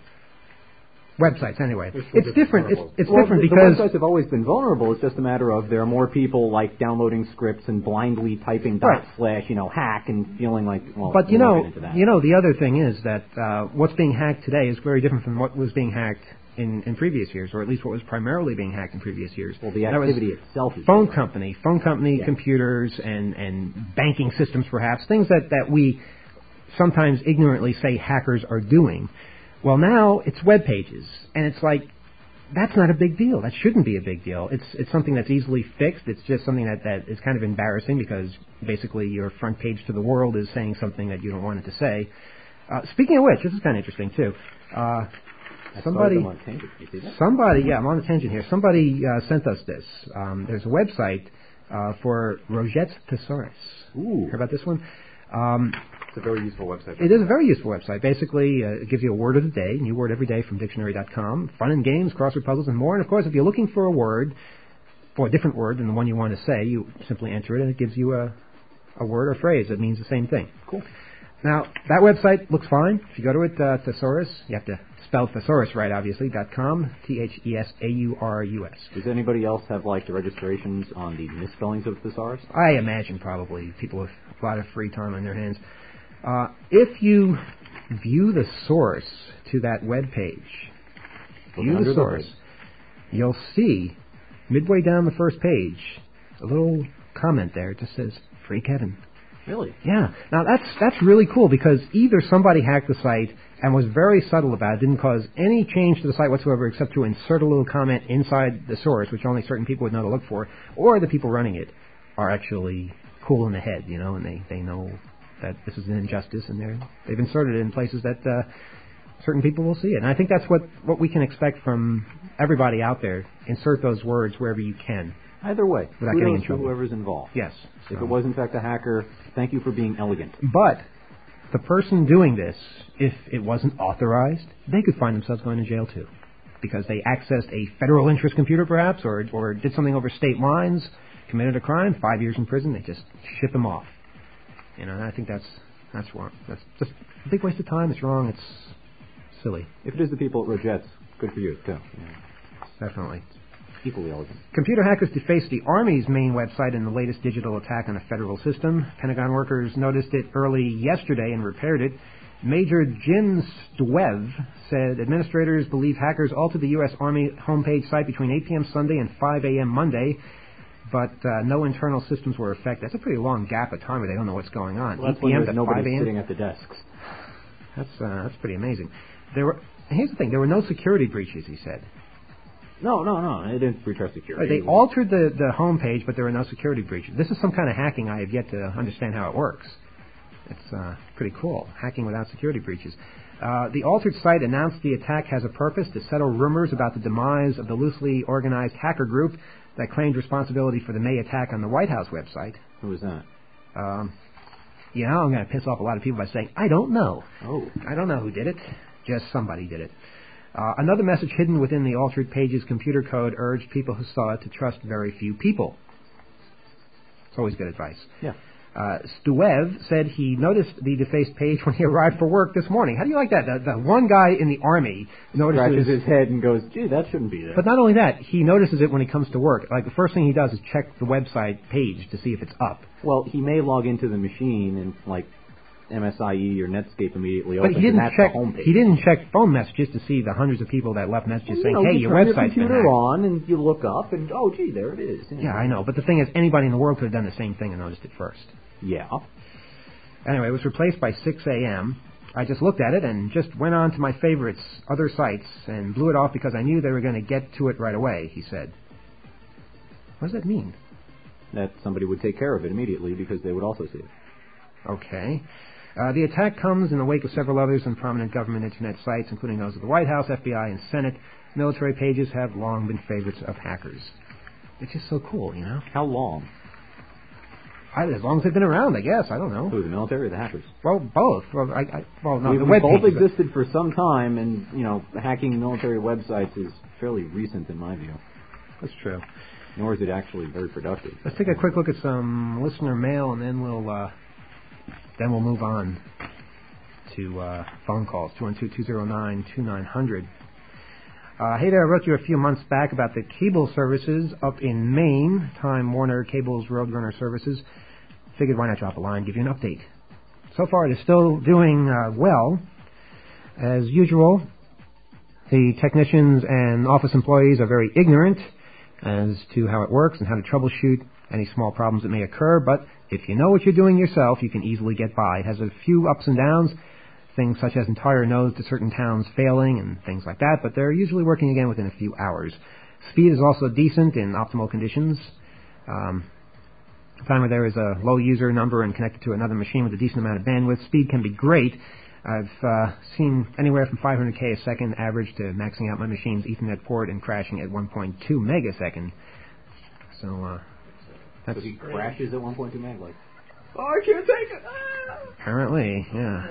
Websites, anyway. It's It's different. It's, it's well, different the, because the websites have always been vulnerable. It's just a matter of there are more people like downloading scripts and blindly typing dot Right. slash, you know, hack and feeling like. Well, But you we won't know, get into that. you know, the other thing is that uh, what's being hacked today is very different from what was being hacked in, in previous years, or at least what was primarily being hacked in previous years. Well, the That was activity itself is phone different. company, phone company, Yeah. computers, and and banking systems, perhaps things that that we sometimes ignorantly say hackers are doing. Well, now it's web pages, and it's like that's not a big deal. That shouldn't be a big deal. It's it's something that's easily fixed. It's just something that, that is kind of embarrassing because basically your front page to the world is saying something that you don't want it to say. Uh, speaking of which, this is kind of interesting too. Uh, I somebody, started them on tangent. You see that? somebody, yeah, I'm on a tangent here. Somebody uh, sent us this. Um, there's a website uh, for Rogette's Thesaurus. Ooh, Heard about this one? Um, It's a very useful website. It is a very useful website. Basically, uh, it gives you a word of the day, a new word every day from dictionary dot com, fun and games, crossword puzzles, and more. And, of course, if you're looking for a word, or a different word than the one you want to say, you simply enter it, and it gives you a, a word or phrase that means the same thing. Cool. Now, that website looks fine. If you go to it, uh, Thesaurus, you have to spell thesaurus right, obviously, dot com, T H E S A U R U S. Does anybody else have, like, the registrations on the misspellings of thesaurus? I imagine probably people with a lot of free time on their hands. Uh, if you view the source to that web page, view under the the source, page. you'll see midway down the first page a little comment there. It just says "Free Kevin." Really? Yeah. Now that's that's really cool because either somebody hacked the site and was very subtle about it, didn't cause any change to the site whatsoever except to insert a little comment inside the source, which only certain people would know to look for, or the people running it are actually cool in the head, you know, and they, they know that this is an injustice, and they're, they've inserted it in places that uh, certain people will see it. And I think that's what, what we can expect from everybody out there. Insert those words wherever you can. Either way, Without kudos getting in to trouble. whoever's involved. Yes. If So- it was in fact a hacker, thank you for being elegant. But the person doing this, if it wasn't authorized, they could find themselves going to jail too, because they accessed a federal interest computer perhaps, or or did something over state lines, committed a crime, five years in prison, they just ship them off. You know, and I think that's that's wrong. That's just a big waste of time. It's wrong. It's silly. If it is the people at Rogette's, good for you, too. Yeah. Definitely. Equally elegant. Computer hackers defaced the Army's main website in the latest digital attack on a federal system. Pentagon workers noticed it early yesterday and repaired it. Major Jim Stwev said administrators believe hackers altered the U S. Army homepage site between eight p.m. Sunday and five a.m. Monday, but uh, no internal systems were affected. That's a pretty long gap of time where they don't know what's going on. Well, that's when there's nobody sitting at the desks. That's, uh, that's pretty amazing. There were. Here's the thing. There were no security breaches, he said. No, no, no. They didn't breach our security. They altered the, the home page, but there were no security breaches. This is some kind of hacking. I have yet to understand how it works. It's uh, pretty cool, hacking without security breaches. Uh, the altered site announced the attack has a purpose to settle rumors about the demise of the loosely organized hacker group that claimed responsibility for the May attack on the White House website. Who was that? Um, you know, I'm going to piss off a lot of people by saying, I don't know. Oh. I don't know who did it. Just somebody did it. Uh, another message hidden within the altered page's computer code urged people who saw it to trust very few people. It's always good advice. Yeah. Uh, Stuev said he noticed the defaced page when he arrived for work this morning. How do you like that? The, the one guy in the Army notices... Scratches his head and goes, gee, that shouldn't be there. But not only that, he notices it when he comes to work. Like, the first thing he does is check the website page to see if it's up. Well, he may log into the machine and, like, M S I E or Netscape immediately but opens, he didn't and that's check, the homepage. He didn't check phone messages to see the hundreds of people that left messages well, saying, you know, hey, you your turn website's your been computer hacked. on and you look up and, oh, gee, there it is. You know. Yeah, I know. But the thing is, anybody in the world could have done the same thing and noticed it first. Yeah. Anyway, it was replaced by six a.m. I just looked at it and just went on to my favorites, other sites, and blew it off because I knew they were going to get to it right away, he said. What does that mean? That somebody would take care of it immediately because they would also see it. Okay. Uh, the attack comes in the wake of several others on prominent government Internet sites, including those of the White House, F B I, and Senate. Military pages have long been favorites of hackers. It's just so cool, you know? How long? I, as long as they've been around, I guess. I don't know. Who, the military or the hackers? Well, both. Well, I, I, well no, we, the we web both pages existed for some time, and, you know, hacking military websites is fairly recent in my view. That's true. Nor is it actually very productive. Let's take a quick look at some listener mail, and then we'll uh, then we'll move on to uh, phone calls. two one two, two zero nine, two nine zero zero. Uh, hey there, I wrote you a few months back about the cable services up in Maine, Time Warner Cable's Roadrunner services. Figured why not drop a line, give you an update. So far, it is still doing uh, well. As usual, the technicians and office employees are very ignorant as to how it works and how to troubleshoot any small problems that may occur, but if you know what you're doing yourself, you can easily get by. It has a few ups and downs, things such as entire nodes to certain towns failing and things like that, but they're usually working again within a few hours. Speed is also decent in optimal conditions. Um, time where there is a low user number and connected to another machine with a decent amount of bandwidth, speed can be great. I've uh, seen anywhere from five hundred K a second average to maxing out my machine's Ethernet port and crashing at one point two megasecond. So, uh, that's... So he crashes at one point two meg, like, oh, I can't take it! Ah! Apparently, yeah.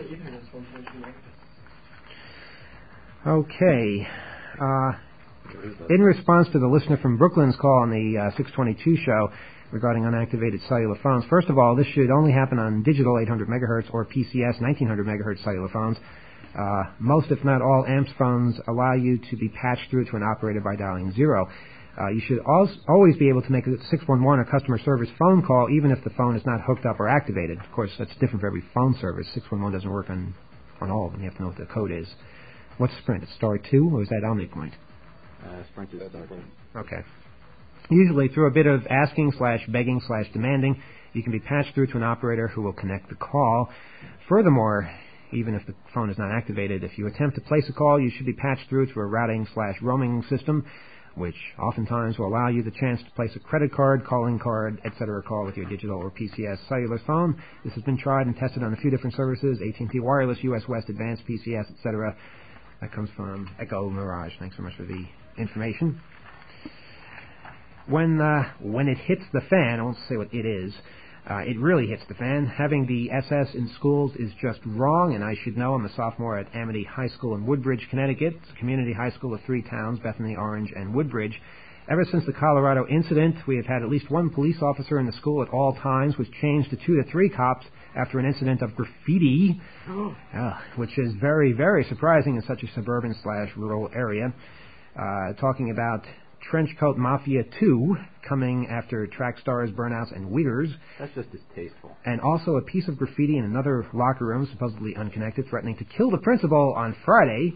Okay. Uh, in response to the listener from Brooklyn's call on the uh, six twenty-two show regarding unactivated cellular phones, first of all, this should only happen on digital eight hundred megahertz or P C S nineteen hundred megahertz cellular phones. Uh, most, if not all, A M P S phones allow you to be patched through to an operator by dialing zero. Uh, you should also always be able to make a six one one or customer service phone call even if the phone is not hooked up or activated. Of course, that's different for every phone service. six one one doesn't work on, on all of them. You have to know what the code is. What's Sprint? It's star two, or is that OmniPoint? Uh, Sprint is star two. Okay. Usually through a bit of asking slash begging slash demanding, you can be patched through to an operator who will connect the call. Furthermore, even if the phone is not activated, if you attempt to place a call, you should be patched through to a routing slash roaming system, which oftentimes will allow you the chance to place a credit card, calling card, et cetera call with your digital or P C S cellular phone. This has been tried and tested on a few different services, A T and T Wireless, U S West Advanced P C S, et cetera. That comes from Echo Mirage. Thanks so much for the information. When uh, when it hits the fan, I won't say what it is, Uh, it really hits the fan. Having the S S in schools is just wrong, and I should know. I'm a sophomore at Amity High School in Woodbridge, Connecticut. It's a community high school of three towns, Bethany, Orange, and Woodbridge. Ever since the Colorado incident, we have had at least one police officer in the school at all times, which changed to two to three cops after an incident of graffiti, uh, which is very, very surprising in such a suburban slash rural area. Uh, talking about Trenchcoat Mafia two coming after track stars, burnouts, and wiggers. That's just distasteful. And also a piece of graffiti in another locker room, supposedly unconnected, threatening to kill the principal on Friday.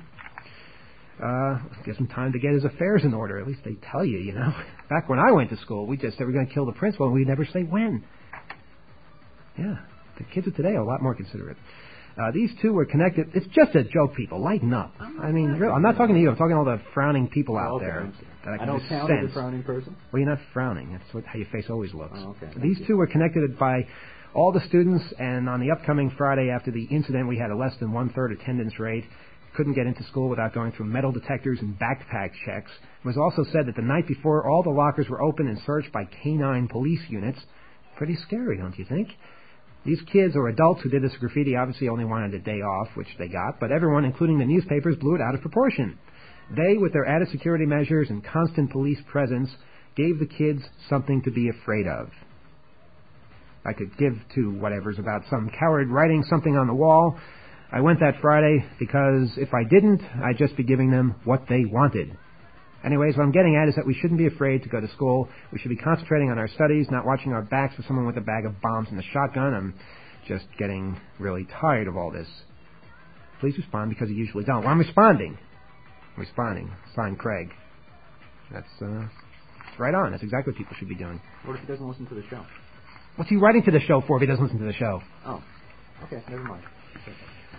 Uh, gives him time to get his affairs in order. At least they tell you, you know. Back when I went to school, we just said we're going to kill the principal, and we'd never say when. Yeah, the kids of today are a lot more considerate. Uh, these two were connected. It's just a joke, people. Lighten up. I mean, really, I'm not talking to you. I'm talking to all the frowning people out oh, okay. there. That I, can I don't just count sense. as a frowning person? Well, you're not frowning. That's what, how your face always looks. Oh, okay. These two were connected by all the students, and on the upcoming Friday after the incident, we had a less than one-third attendance rate. Couldn't get into school without going through metal detectors and backpack checks. It was also said that the night before, all the lockers were open and searched by canine police units. Pretty scary, don't you think? These kids, or adults who did this graffiti, obviously only wanted a day off, which they got, but everyone, including the newspapers, blew it out of proportion. They, with their added security measures and constant police presence, gave the kids something to be afraid of. I could give to whatever's about some coward writing something on the wall. I went that Friday because if I didn't, I'd just be giving them what they wanted. Anyways, what I'm getting at is that we shouldn't be afraid to go to school. We should be concentrating on our studies, not watching our backs for someone with a bag of bombs and a shotgun. I'm just getting really tired of all this. Please respond, because you usually don't. Well, I'm responding. I'm responding. Signed, Craig. That's uh, right on. That's exactly what people should be doing. What if he doesn't listen to the show? What's he writing to the show for if he doesn't listen to the show? Oh, okay, never mind. Okay.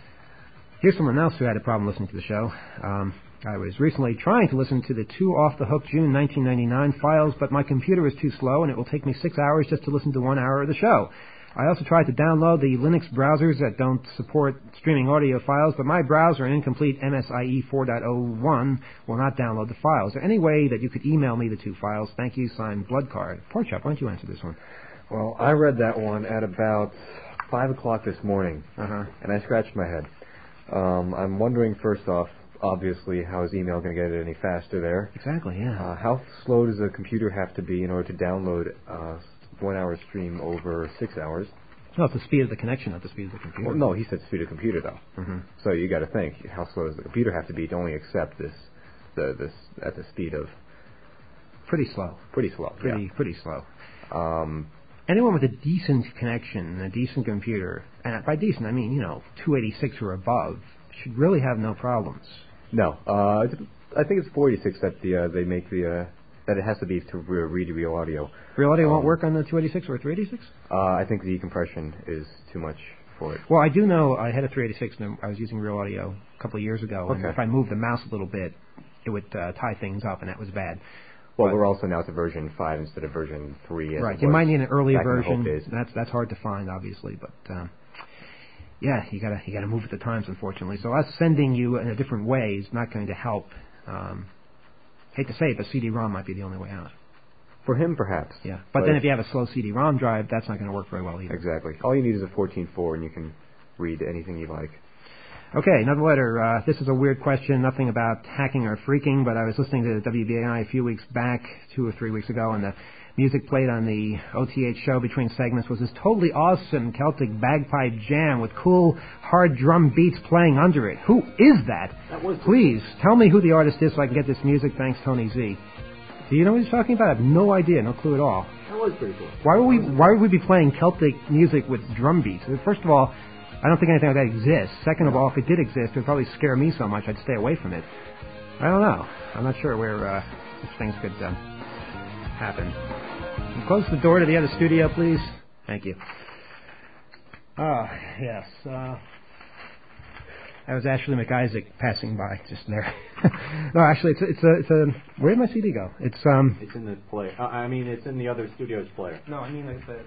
Here's someone else who had a problem listening to the show. Um, I was recently trying to listen to the two off-the-hook June nineteen ninety-nine files, but my computer is too slow, and it will take me six hours just to listen to one hour of the show. I also tried to download the Linux browsers that don't support streaming audio files, but my browser, an incomplete M S I E four point oh one, will not download the files. Is there any way that you could email me the two files? Thank you, signed Bloodcard. Pork Chop, why don't you answer this one? Well, I read that one at about five o'clock this morning, uh-huh. and I scratched my head. Um, I'm wondering, first off, obviously, how is email going to get it any faster there? Exactly, yeah. Uh, how slow does a computer have to be in order to download a one-hour stream over six hours? No, it's the speed of the connection, not the speed of the computer. Well, no, he said speed of computer, though. Mm-hmm. So you got to think, how slow does the computer have to be to only accept this, the this at the speed of? Pretty slow. Pretty slow. Pretty yeah. pretty slow. Um, Anyone with a decent connection and a decent computer, and by decent I mean, you know, two eighty-six or above, should really have no problems. No, uh, I think it's four eighty-six that the uh, they make the uh, that it has to be to re- read real audio. Real audio um, won't work on the two eighty-six or three eighty-six? Uh, I think the compression is too much for it. Well, I do know I had a three eighty-six and I was using real audio a couple of years ago, okay. and if I moved the mouse a little bit, it would uh, tie things up, and that was bad. Well, but we're also now to version five instead of version three. As right, you might need an earlier version. Days. That's that's hard to find, obviously, but uh, yeah, you gotta you gotta move with the times, unfortunately. So us sending you in a different way is not going to help. Um, hate to say it, but C D ROM might be the only way out. For him, perhaps. Yeah, but, but then if you have a slow C D ROM drive, that's not going to work very well either. Exactly. All you need is a fourteen four, and you can read anything you like. Okay, another letter. Uh, this is a weird question, nothing about hacking or freaking, but I was listening to the W B A I a few weeks back, two or three weeks ago, and the music played on the O T H show between segments was this totally awesome Celtic bagpipe jam with cool, hard drum beats playing under it. Who is that? That was Please, tell me who the artist is so I can get this music. Thanks, Tony Z. Do you know what he's talking about? I have no idea, no clue at all. That was pretty cool. Why would we, why would we be playing Celtic music with drum beats? First of all, I don't think anything like that exists. Second of all, if it did exist, it would probably scare me so much I'd stay away from it. I don't know. I'm not sure where uh, such things could uh, happen. Can you close the door to the other studio, please? Thank you. Ah, yes. Uh, that was Ashley McIsaac passing by just there. No, actually, it's a, it's a, it's a. Where did my C D go? It's um. It's in the player. Uh, I mean, it's in the other studio's player. No, I mean like the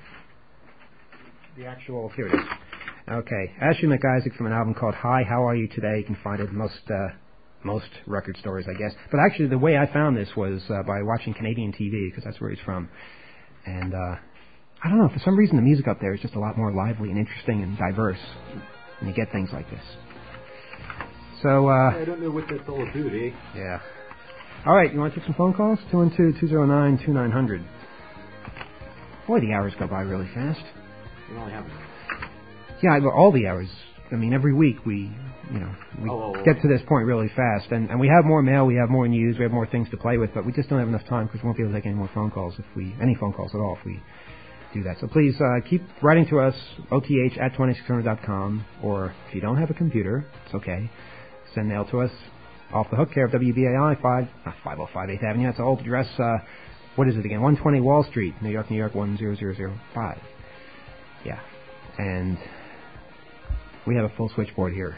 the actual. Here it is. Okay, Ashley McIsaac from an album called Hi, How Are You Today? You can find it in most uh, most record stores, I guess. But actually, the way I found this was uh, by watching Canadian T V, because that's where he's from. And uh, I don't know, for some reason the music up there is just a lot more lively and interesting and diverse. And you get things like this. So, uh... I don't know what that's all about, eh? Yeah. All right, you want to take some phone calls? two one two, two zero nine, two nine zero zero. Boy, the hours go by really fast. It only happens. Yeah, well, all the hours. I mean, every week we, you know, we oh, oh, get to this point really fast. And, and we have more mail, we have more news, we have more things to play with, but we just don't have enough time because we won't be able to take any more phone calls if we, any phone calls at all if we do that. So please uh, keep writing to us, O T H at twenty-six hundred dot com, or if you don't have a computer, it's okay. Send mail to us. Off the Hook, care of W B A I, five, not five oh five eighth Avenue. That's our old address. Uh, what is it again? one twenty Wall Street, New York, New York, one zero zero zero five. Yeah. And we have a full switchboard here.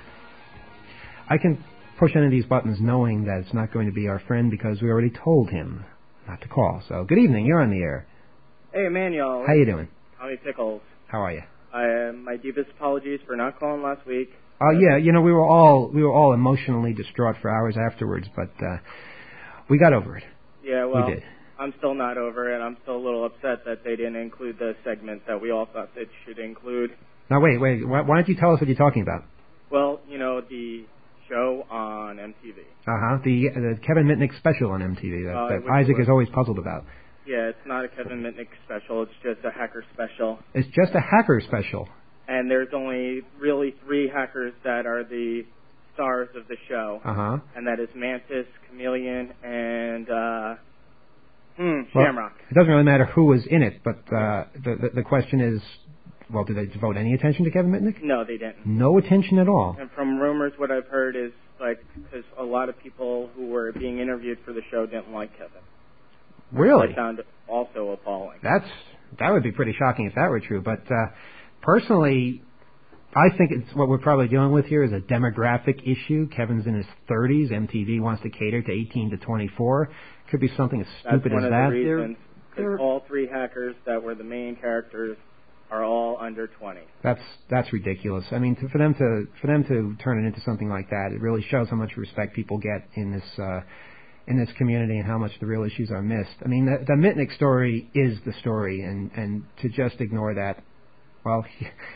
I can push any of these buttons knowing that it's not going to be our friend because we already told him not to call. So, good evening. You're on the air. Hey, Emmanuel. How you doing? Tommy Pickles. How are you? I, uh, my deepest apologies for not calling last week. Oh, uh, yeah. You know, we were all we were all emotionally distraught for hours afterwards, but uh, we got over it. Yeah, well, we did. I'm still not over it. I'm still a little upset that they didn't include the segment that we all thought they should include. Now, wait, wait. Why, why don't you tell us what you're talking about? Well, you know, the show on M T V. Uh-huh. The, the Kevin Mitnick special on M T V that, uh, that Isaac is always puzzled about. Yeah, it's not a Kevin Mitnick special. It's just a hacker special. It's just a hacker special. And there's only really three hackers that are the stars of the show. Uh-huh. And that is Mantis, Chameleon, and, uh, hmm, well, Shamrock. It doesn't really matter who was in it, but uh, the, the the question is, well, did they devote any attention to Kevin Mitnick? No, they didn't. No attention at all. And from rumors, what I've heard is, like, because a lot of people who were being interviewed for the show didn't like Kevin. Really? I found it also appalling. That's that would be pretty shocking if that were true. But uh, personally, I think it's what we're probably dealing with here is a demographic issue. Kevin's in his thirties. M T V wants to cater to eighteen to twenty-four. Could be something as stupid That's one as of that. The reasons, because all three hackers that were the main characters are all under twenty. That's that's ridiculous. I mean, to, for them to for them to turn it into something like that, it really shows how much respect people get in this uh, in this community and how much the real issues are missed. I mean, the, the Mitnick story is the story, and and to just ignore that, well,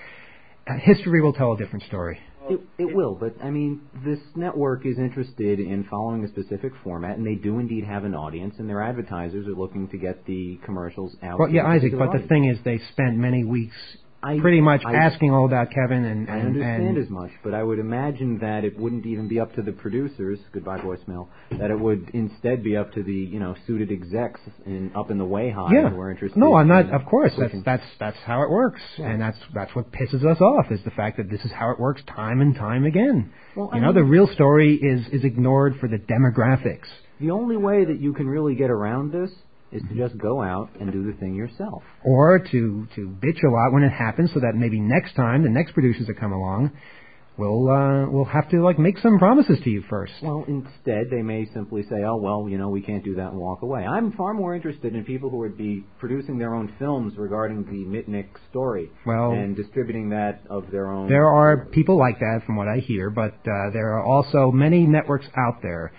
history will tell a different story. It, it will, but I mean, this network is interested in following a specific format, and they do indeed have an audience, and their advertisers are looking to get the commercials out. Well, yeah, Isaac, but audience. the thing is, they spent many weeks I, pretty much I, asking all about Kevin, and, and I understand and, as much, but I would imagine that it wouldn't even be up to the producers. Goodbye, voicemail. That it would instead be up to the you know suited execs in up in the way high yeah. who are interested. No, I'm not. In of course, that's pushing. that's that's how it works, yeah. and that's that's what pisses us off is the fact that this is how it works time and time again. Well, you I know, mean, the real story is is ignored for the demographics. The only way that you can really get around this is to just go out and do the thing yourself. Or to, to bitch a lot when it happens so that maybe next time, the next producers that come along, will uh, will have to like make some promises to you first. Well, instead, they may simply say, oh, well, you know, we can't do that and walk away. I'm far more interested in people who would be producing their own films regarding the Mitnick story well, and distributing that of their own. There are people like that from what I hear, but uh, there are also many networks out there.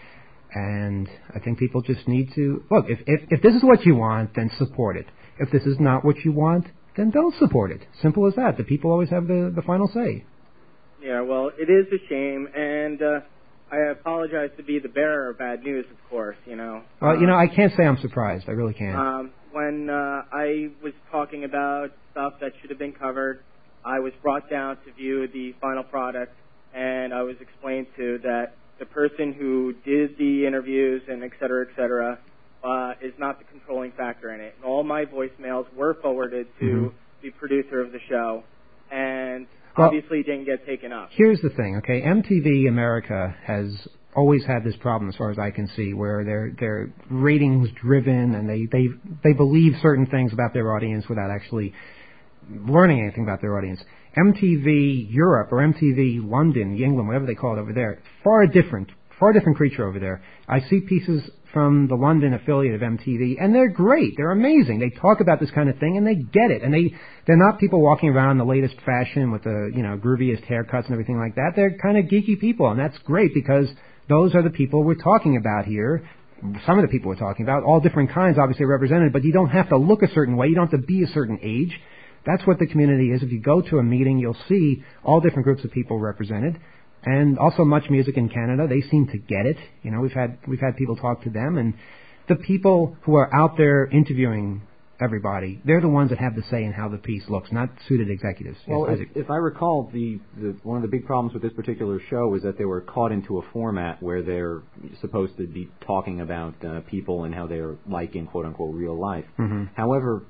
And I think people just need to, look, if, if if this is what you want, then support it. If this is not what you want, then don't support it. Simple as that. The people always have the, the final say. Yeah, well, it is a shame, and uh, I apologize to be the bearer of bad news, of course, you know. Well, um, you know, I can't say I'm surprised. I really can't. Um, when uh, I was talking about stuff that should have been covered, I was brought down to view the final product, and I was explained to that the person who did the interviews and et cetera, et cetera, uh, is not the controlling factor in it. And all my voicemails were forwarded to mm-hmm. the producer of the show, and well, obviously didn't get taken up. Here's the thing, okay? M T V America has always had this problem, as far as I can see, where they're they're ratings driven, and they they they believe certain things about their audience without actually learning anything about their audience. M T V Europe or M T V London, England, whatever they call it over there, far different, far different creature over there. I see pieces from the London affiliate of M T V, and they're great. They're amazing. They talk about this kind of thing, and they get it. And they, they're not people walking around in the latest fashion with the, you know, grooviest haircuts and everything like that. They're kind of geeky people, and that's great because those are the people we're talking about here. some of the people we're talking about, all different kinds obviously represented, but you don't have to look a certain way. You don't have to be a certain age. That's what the community is. If you go to a meeting, you'll see all different groups of people represented, and also Much Music in Canada. They seem to get it. You know, we've had we've had people talk to them, and the people who are out there interviewing everybody, they're the ones that have the say in how the piece looks, not suited executives. Well, yes, if, if I recall, the, the one of the big problems with this particular show was that they were caught into a format where they're supposed to be talking about uh, people and how they're like in quote-unquote real life. Mm-hmm. However,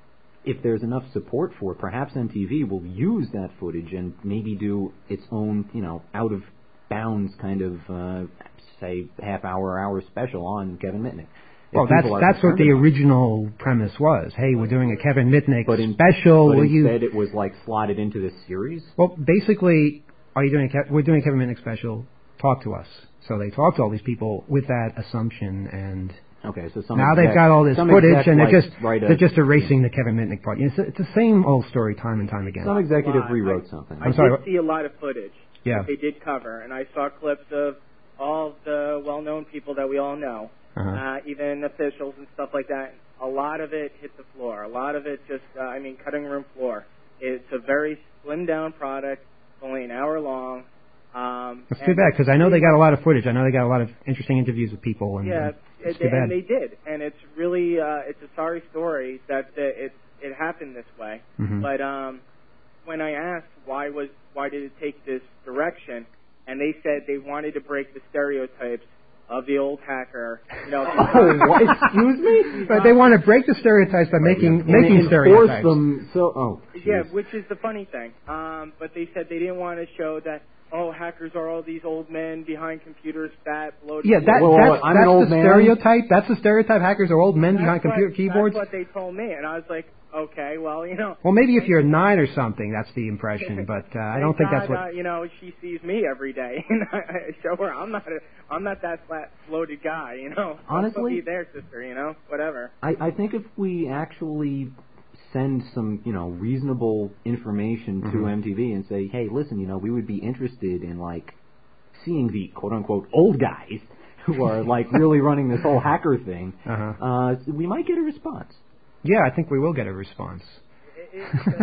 if there's enough support for it, perhaps M T V will use that footage and maybe do its own, you know, out-of-bounds kind of, uh, say, half-hour, hour special on Kevin Mitnick. Well, that's that's what the original premise was. Hey, we're doing a Kevin Mitnick but in, special. But Will instead you... it was like slotted into this series? Well, basically, are you doing a Kev... we're doing a Kevin Mitnick special. Talk to us. So they talked to all these people with that assumption, and okay, so some now exec, they've got all this footage, and they're like just right they're just erasing the Kevin Mitnick part. It's, it's the same old story time and time again. Some executive Well, rewrote I, something. I I'm sorry. did see a lot of footage Yeah. that they did cover, and I saw clips of all of the well-known people that we all know. Uh-huh. Uh, even officials and stuff like that. A lot of it hit the floor. A lot of it just, uh, I mean, cutting room floor. It's a very slimmed down product, only an hour long. Um, That's too bad, because I know they got a lot of footage. I know they got a lot of interesting interviews with people. And, yeah, and it's it, too bad. and they did. And it's really, uh, it's a sorry story that uh, it it happened this way. Mm-hmm. But um, when I asked why was why did it take this direction, and they said they wanted to break the stereotypes of the old hacker, you know. Oh, what? Excuse me? But they want to break the stereotypes by making and making enforce stereotypes. them. So, oh, yeah, geez. which is the funny thing. Um, but they said they didn't want to show that. Oh, hackers are all these old men behind computers, fat, bloated. Yeah, that, Whoa, whoa, that's, I'm that's an old the man. stereotype. That's the stereotype. Hackers are old men That's behind computer what, keyboards. That's what they told me, and I was like, okay, well, you know. Well, maybe if you're nine or something, that's the impression. But uh, I don't think God, that's what. Uh, you know, she sees me every day, and I, I show her I'm not a, I'm not that flat, bloated guy, you know. Honestly, be there, sister, you know, whatever. I, I think if we actually send some, you know, reasonable information to Mm-hmm. M T V and say, hey, listen, you know, we would be interested in like seeing the quote unquote old guys who are like really running this whole hacker thing, uh-huh. uh, we might get a response. Yeah, I think we will get a response. It,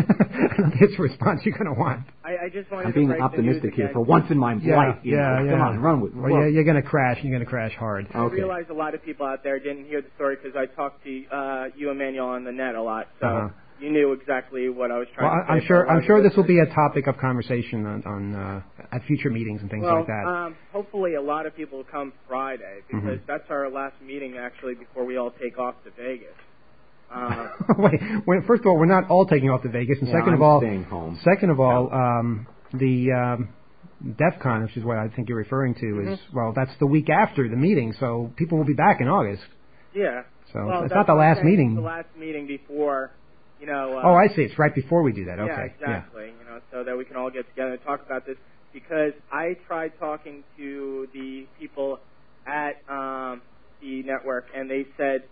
it, it's a response you're going to want. I, I just wanted I'm to being break optimistic the news here again. for once in my Yeah, life. You yeah, know. yeah. Come on, run with. Well, yeah, you're going to crash. You're going to crash hard. I realize a lot of people out there didn't hear the story because I talked to uh, you, Emmanuel, on the net a lot, so Uh-huh. you knew exactly what I was trying Well, to say. I'm sure. but I'm sure wasn't this will be a topic of conversation on, on uh, at future meetings and things well, like that. um, hopefully a lot of people will come Friday because Mhm. that's our last meeting actually before we all take off to Vegas. Uh, Wait, wait, first of all, we're not all taking off to Vegas, and Yeah, second I'm of all, staying home. second of all, um, the um, DEF CON, which is what I think you're referring to, is Mhm. well, that's the week after the meeting, so people will be back in August. yeah. So well, it's that's not the what I'm last saying. meeting. It's the last meeting before, you know. Uh, Oh, I see. It's right before we do that. Yeah, Okay. exactly. You know, so that we can all get together and talk about this because I tried talking to the people at um, the network, and they said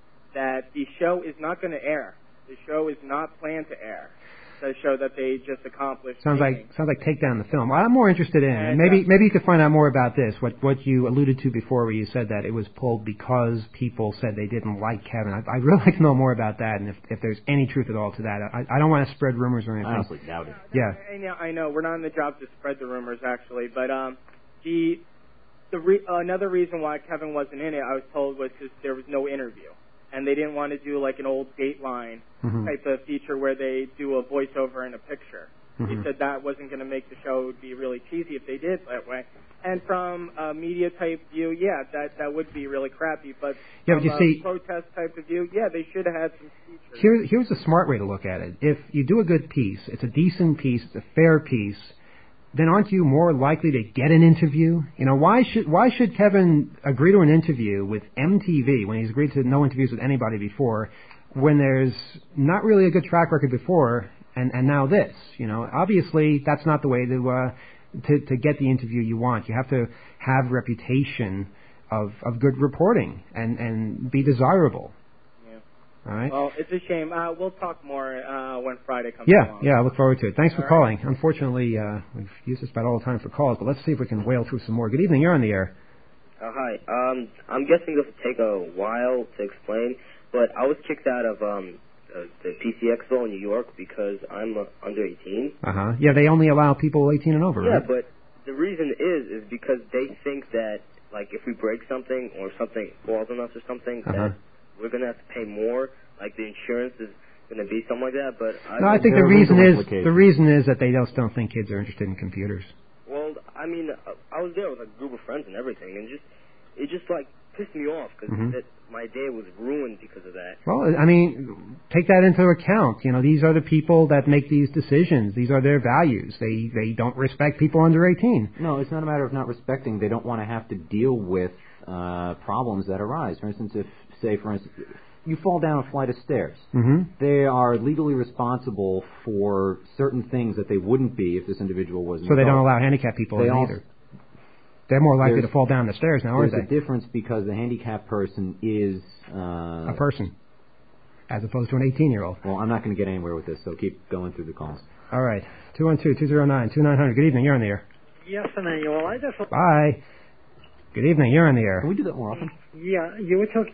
that the show is not going to air. The show is not planned to air. The show that they just accomplished. Sounds making. like sounds like take down the film. Well, I'm more interested in, and And, maybe uh, maybe you could find out more about this. What what you alluded to before, where you said that it was pulled because people said they didn't like Kevin. I, I'd really like to know more about that, and if if there's any truth at all to that. I, I don't want to spread rumors or anything. I honestly doubt it. Yeah. I know, I know we're not in the job to spread the rumors, actually, but um, the the re- another reason why Kevin wasn't in it, I was told, was because there was no interview, and they didn't want to do like an old Dateline Mhm. type of feature where they do a voiceover and a picture. He Mhm. said that wasn't going to make the show. It would be really cheesy if they did that way. And from a media type view, yeah, that that would be really crappy. But Yeah, from but you a see- protest type of view, yeah, they should have had some features. Here, here's a smart way to look at it. If you do a good piece, it's a decent piece, it's a fair piece, then aren't you more likely to get an interview? You know, why should why should Kevin agree to an interview with M T V when he's agreed to no interviews with anybody before, when there's not really a good track record before, and, and now this? You know, obviously that's not the way to, uh, to to get the interview you want. You have to have reputation of of good reporting and, and be desirable. All right. Well, it's a shame. Uh, we'll talk more uh, when Friday comes Yeah, along. yeah, I look forward to it. Thanks for All calling. Unfortunately, uh, we've used this about all the time for calls, but let's see if we can whale through some more. Good evening, you're on the air. Uh, hi. Um, I'm guessing this will take a while to explain, but I was kicked out of um, uh, the P C Expo in New York because I'm uh, under eighteen. Uh-huh. Yeah, they only allow people eighteen and over, Yeah, right? but the reason is is because they think that, like, if we break something or something falls on us or something, Uh-huh. that we're going to have to pay more, like the insurance is going to be something like that, but I No, I think the reason is the reason is that they just don't think kids are interested in computers. Well, I mean, uh, I was there with a group of friends and everything, and just it just like pissed me off because Mhm. that my day was ruined because of that. Well, I mean, take that into account. You know, these are the people that make these decisions. These are their values. They they don't respect people under eighteen. No, it's not a matter of not respecting. They don't want to have to deal with uh, problems that arise. For instance, if, say, for instance, you fall down a flight of stairs, Mm-hmm. they are legally responsible for certain things that they wouldn't be if this individual was an So they don't adult. allow handicapped people They in also- either. They're more likely There's- to fall down the stairs now, aren't There's they? a difference because the handicapped person is uh, A person, as opposed to an eighteen-year-old. Well, I'm not going to get anywhere with this, so keep going through the calls. All right. two one two, two zero nine, two nine zero zero. Good evening. You're on the air. Yes, Emmanuel. I just Bye. Good evening. You're on the air. Can we do that more often? yeah, you were talking.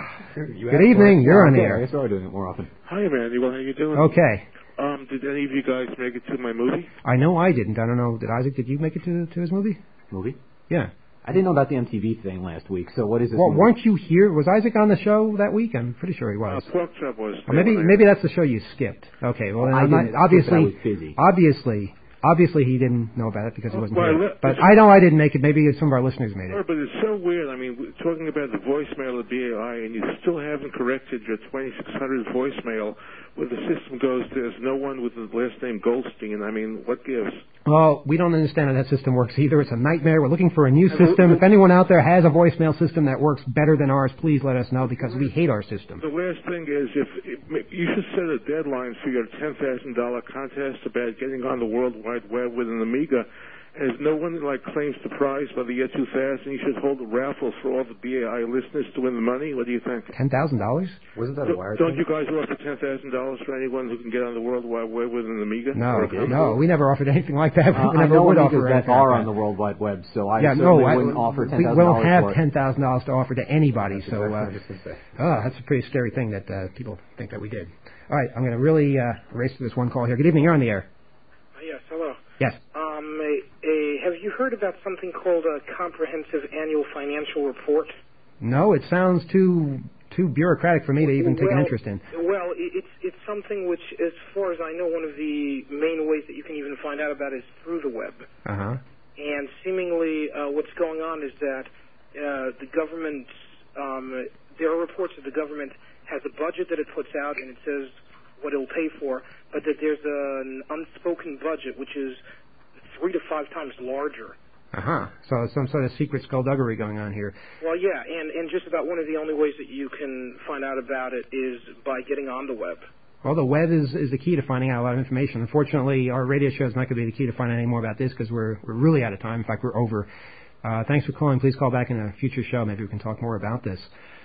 Good evening. You're on the Okay, air. I guess we're doing it more often. Hi, Emmanuel. How you doing? Okay. Um, did any of you guys make it to my movie? I know I didn't. I don't know. Did Isaac? Did you make it to to his movie? Movie? Yeah. I didn't know about the M T V thing last week, so what is this? Well, movie? weren't you here? Was Isaac on the show that week? I'm pretty sure he was. Uh, Pork Chop was. Or maybe there. maybe that's the show you skipped. Okay. Well, Well, then I I'm not, didn't skip it, I obviously, was busy. obviously, obviously he didn't know about it because he wasn't Well, here. let- But I know I didn't make it. Maybe some of our listeners made Sure, it. but it's so weird. I mean, we're talking about the voicemail of B A I, and you still haven't corrected your twenty-six hundred voicemail, where the system goes, there's no one with the last name Goldstein. I mean, what gives? Well, we don't understand how that system works either. It's a nightmare. We're looking for a new And system. the- If anyone out there has a voicemail system that works better than ours, please let us know because we hate our system. The last thing is, if, if you should set a deadline for your ten thousand dollars contest about getting on the World Wide Web with an Amiga. And if no one like claims the prize by the year two thousand, you should hold a raffle for all the B A I listeners to win the money. What do you think? Ten thousand dollars? Wasn't that a Don't, wire don't thing? you guys offer ten thousand dollars for anyone who can get on the World Wide Web with an Amiga? No, Or a console? no, we never offered anything like that. Uh, We I never know would Amigas offer that anything are like on the that. World Wide Web, so I yeah, certainly no, I, wouldn't offer ten we thousand don't dollars have for it. ten thousand dollars to offer to anybody. That's so, exactly uh, what I was just gonna say. oh, that's a pretty scary thing that uh, people think that we did. All right, I'm going to really uh, race to this one call here. Good evening. You're on the air. Yes, hello. Yes. Um, a, a, have you heard about something called a comprehensive annual financial report? No, it sounds too too bureaucratic for me to even take an Well- interest in. Well, i- it's it's something which, as far as I know, one of the main ways that you can even find out about is through the web. Uh huh. And seemingly, uh, what's going on is that uh, the government, um, there are reports that the government has a budget that it puts out, and it says what it'll pay for, but that there's an unspoken budget which is three to five times larger. Uh huh. So some sort of secret skullduggery going on here. Well, yeah, and, and just about one of the only ways that you can find out about it is by getting on the web. Well, the web is, is the key to finding out a lot of information. Unfortunately, our radio show is not going to be the key to finding out any more about this because we're we're really out of time. In fact, we're over. Uh, thanks for calling. Please call back in a future show. Maybe we can talk more about this.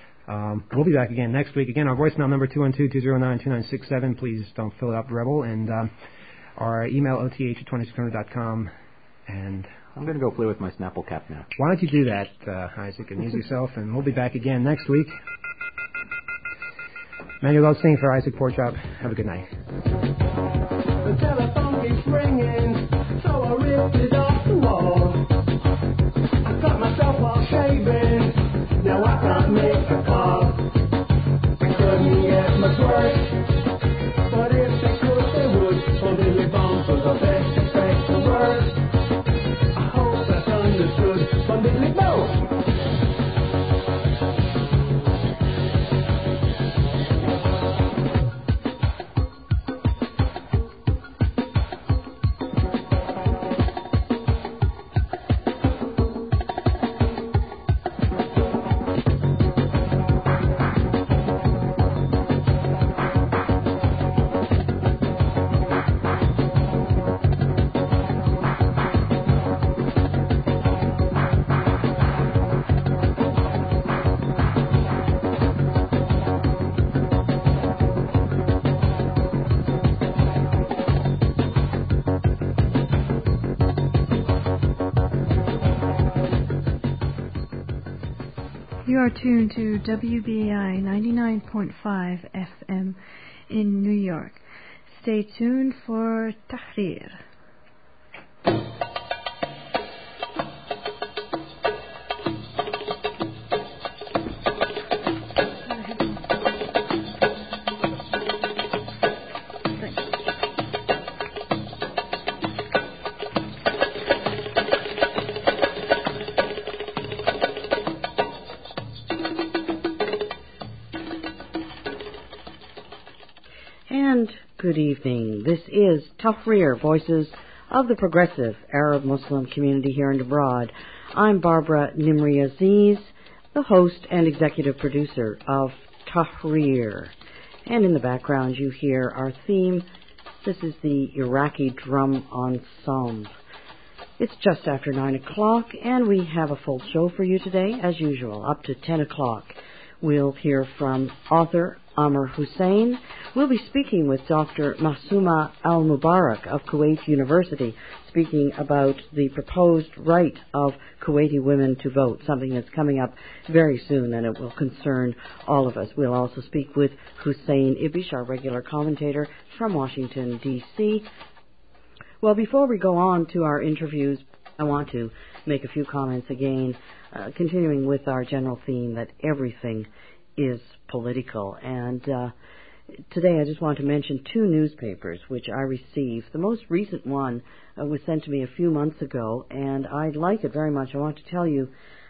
Um, we'll be back again next week. Again, our voicemail number two one two, two zero nine, two nine six seven. Please don't fill it up, Rebel. And um, our email, O T H at twenty-six hundred dot com. And I'm going to go play with my Snapple cap now. why don't you do that, uh, Isaac, and use yourself. And we'll be back again next week. Manuel Goldstein for Isaac Porchop. Have a good night. The telephone keeps ringing, so I ripped it off the wall. I cut myself while shaving, now I can't make a call. I couldn't get much worse, but if they could, they would. For Billy Bumpers are best to face the worst. I hope that's understood from Billy Bo. You are tuned to W B A I ninety-nine point five F M in New York. Stay tuned for Tahrir. Good evening. This is Tahrir, Voices of the Progressive Arab Muslim Community here and abroad. I'm Barbara Nimri Aziz, the host and executive producer of Tahrir. And in the background you hear our theme. This is the Iraqi Drum Ensemble. It's just after nine o'clock, and we have a full show for you today, as usual, up to ten o'clock. We'll hear from author Amr Hussein. We'll be speaking with Doctor Mahsouma Al-Mubarak of Kuwait University, speaking about the proposed right of Kuwaiti women to vote, something that's coming up very soon, and it will concern all of us. We'll also speak with Hussein Ibish, our regular commentator from Washington, D C Well, before we go on to our interviews, I want to make a few comments again, uh, continuing with our general theme that everything is political. And uh, today I just want to mention two newspapers which I received. The most recent one uh, was sent to me a few months ago, and I like it very much. I want to tell you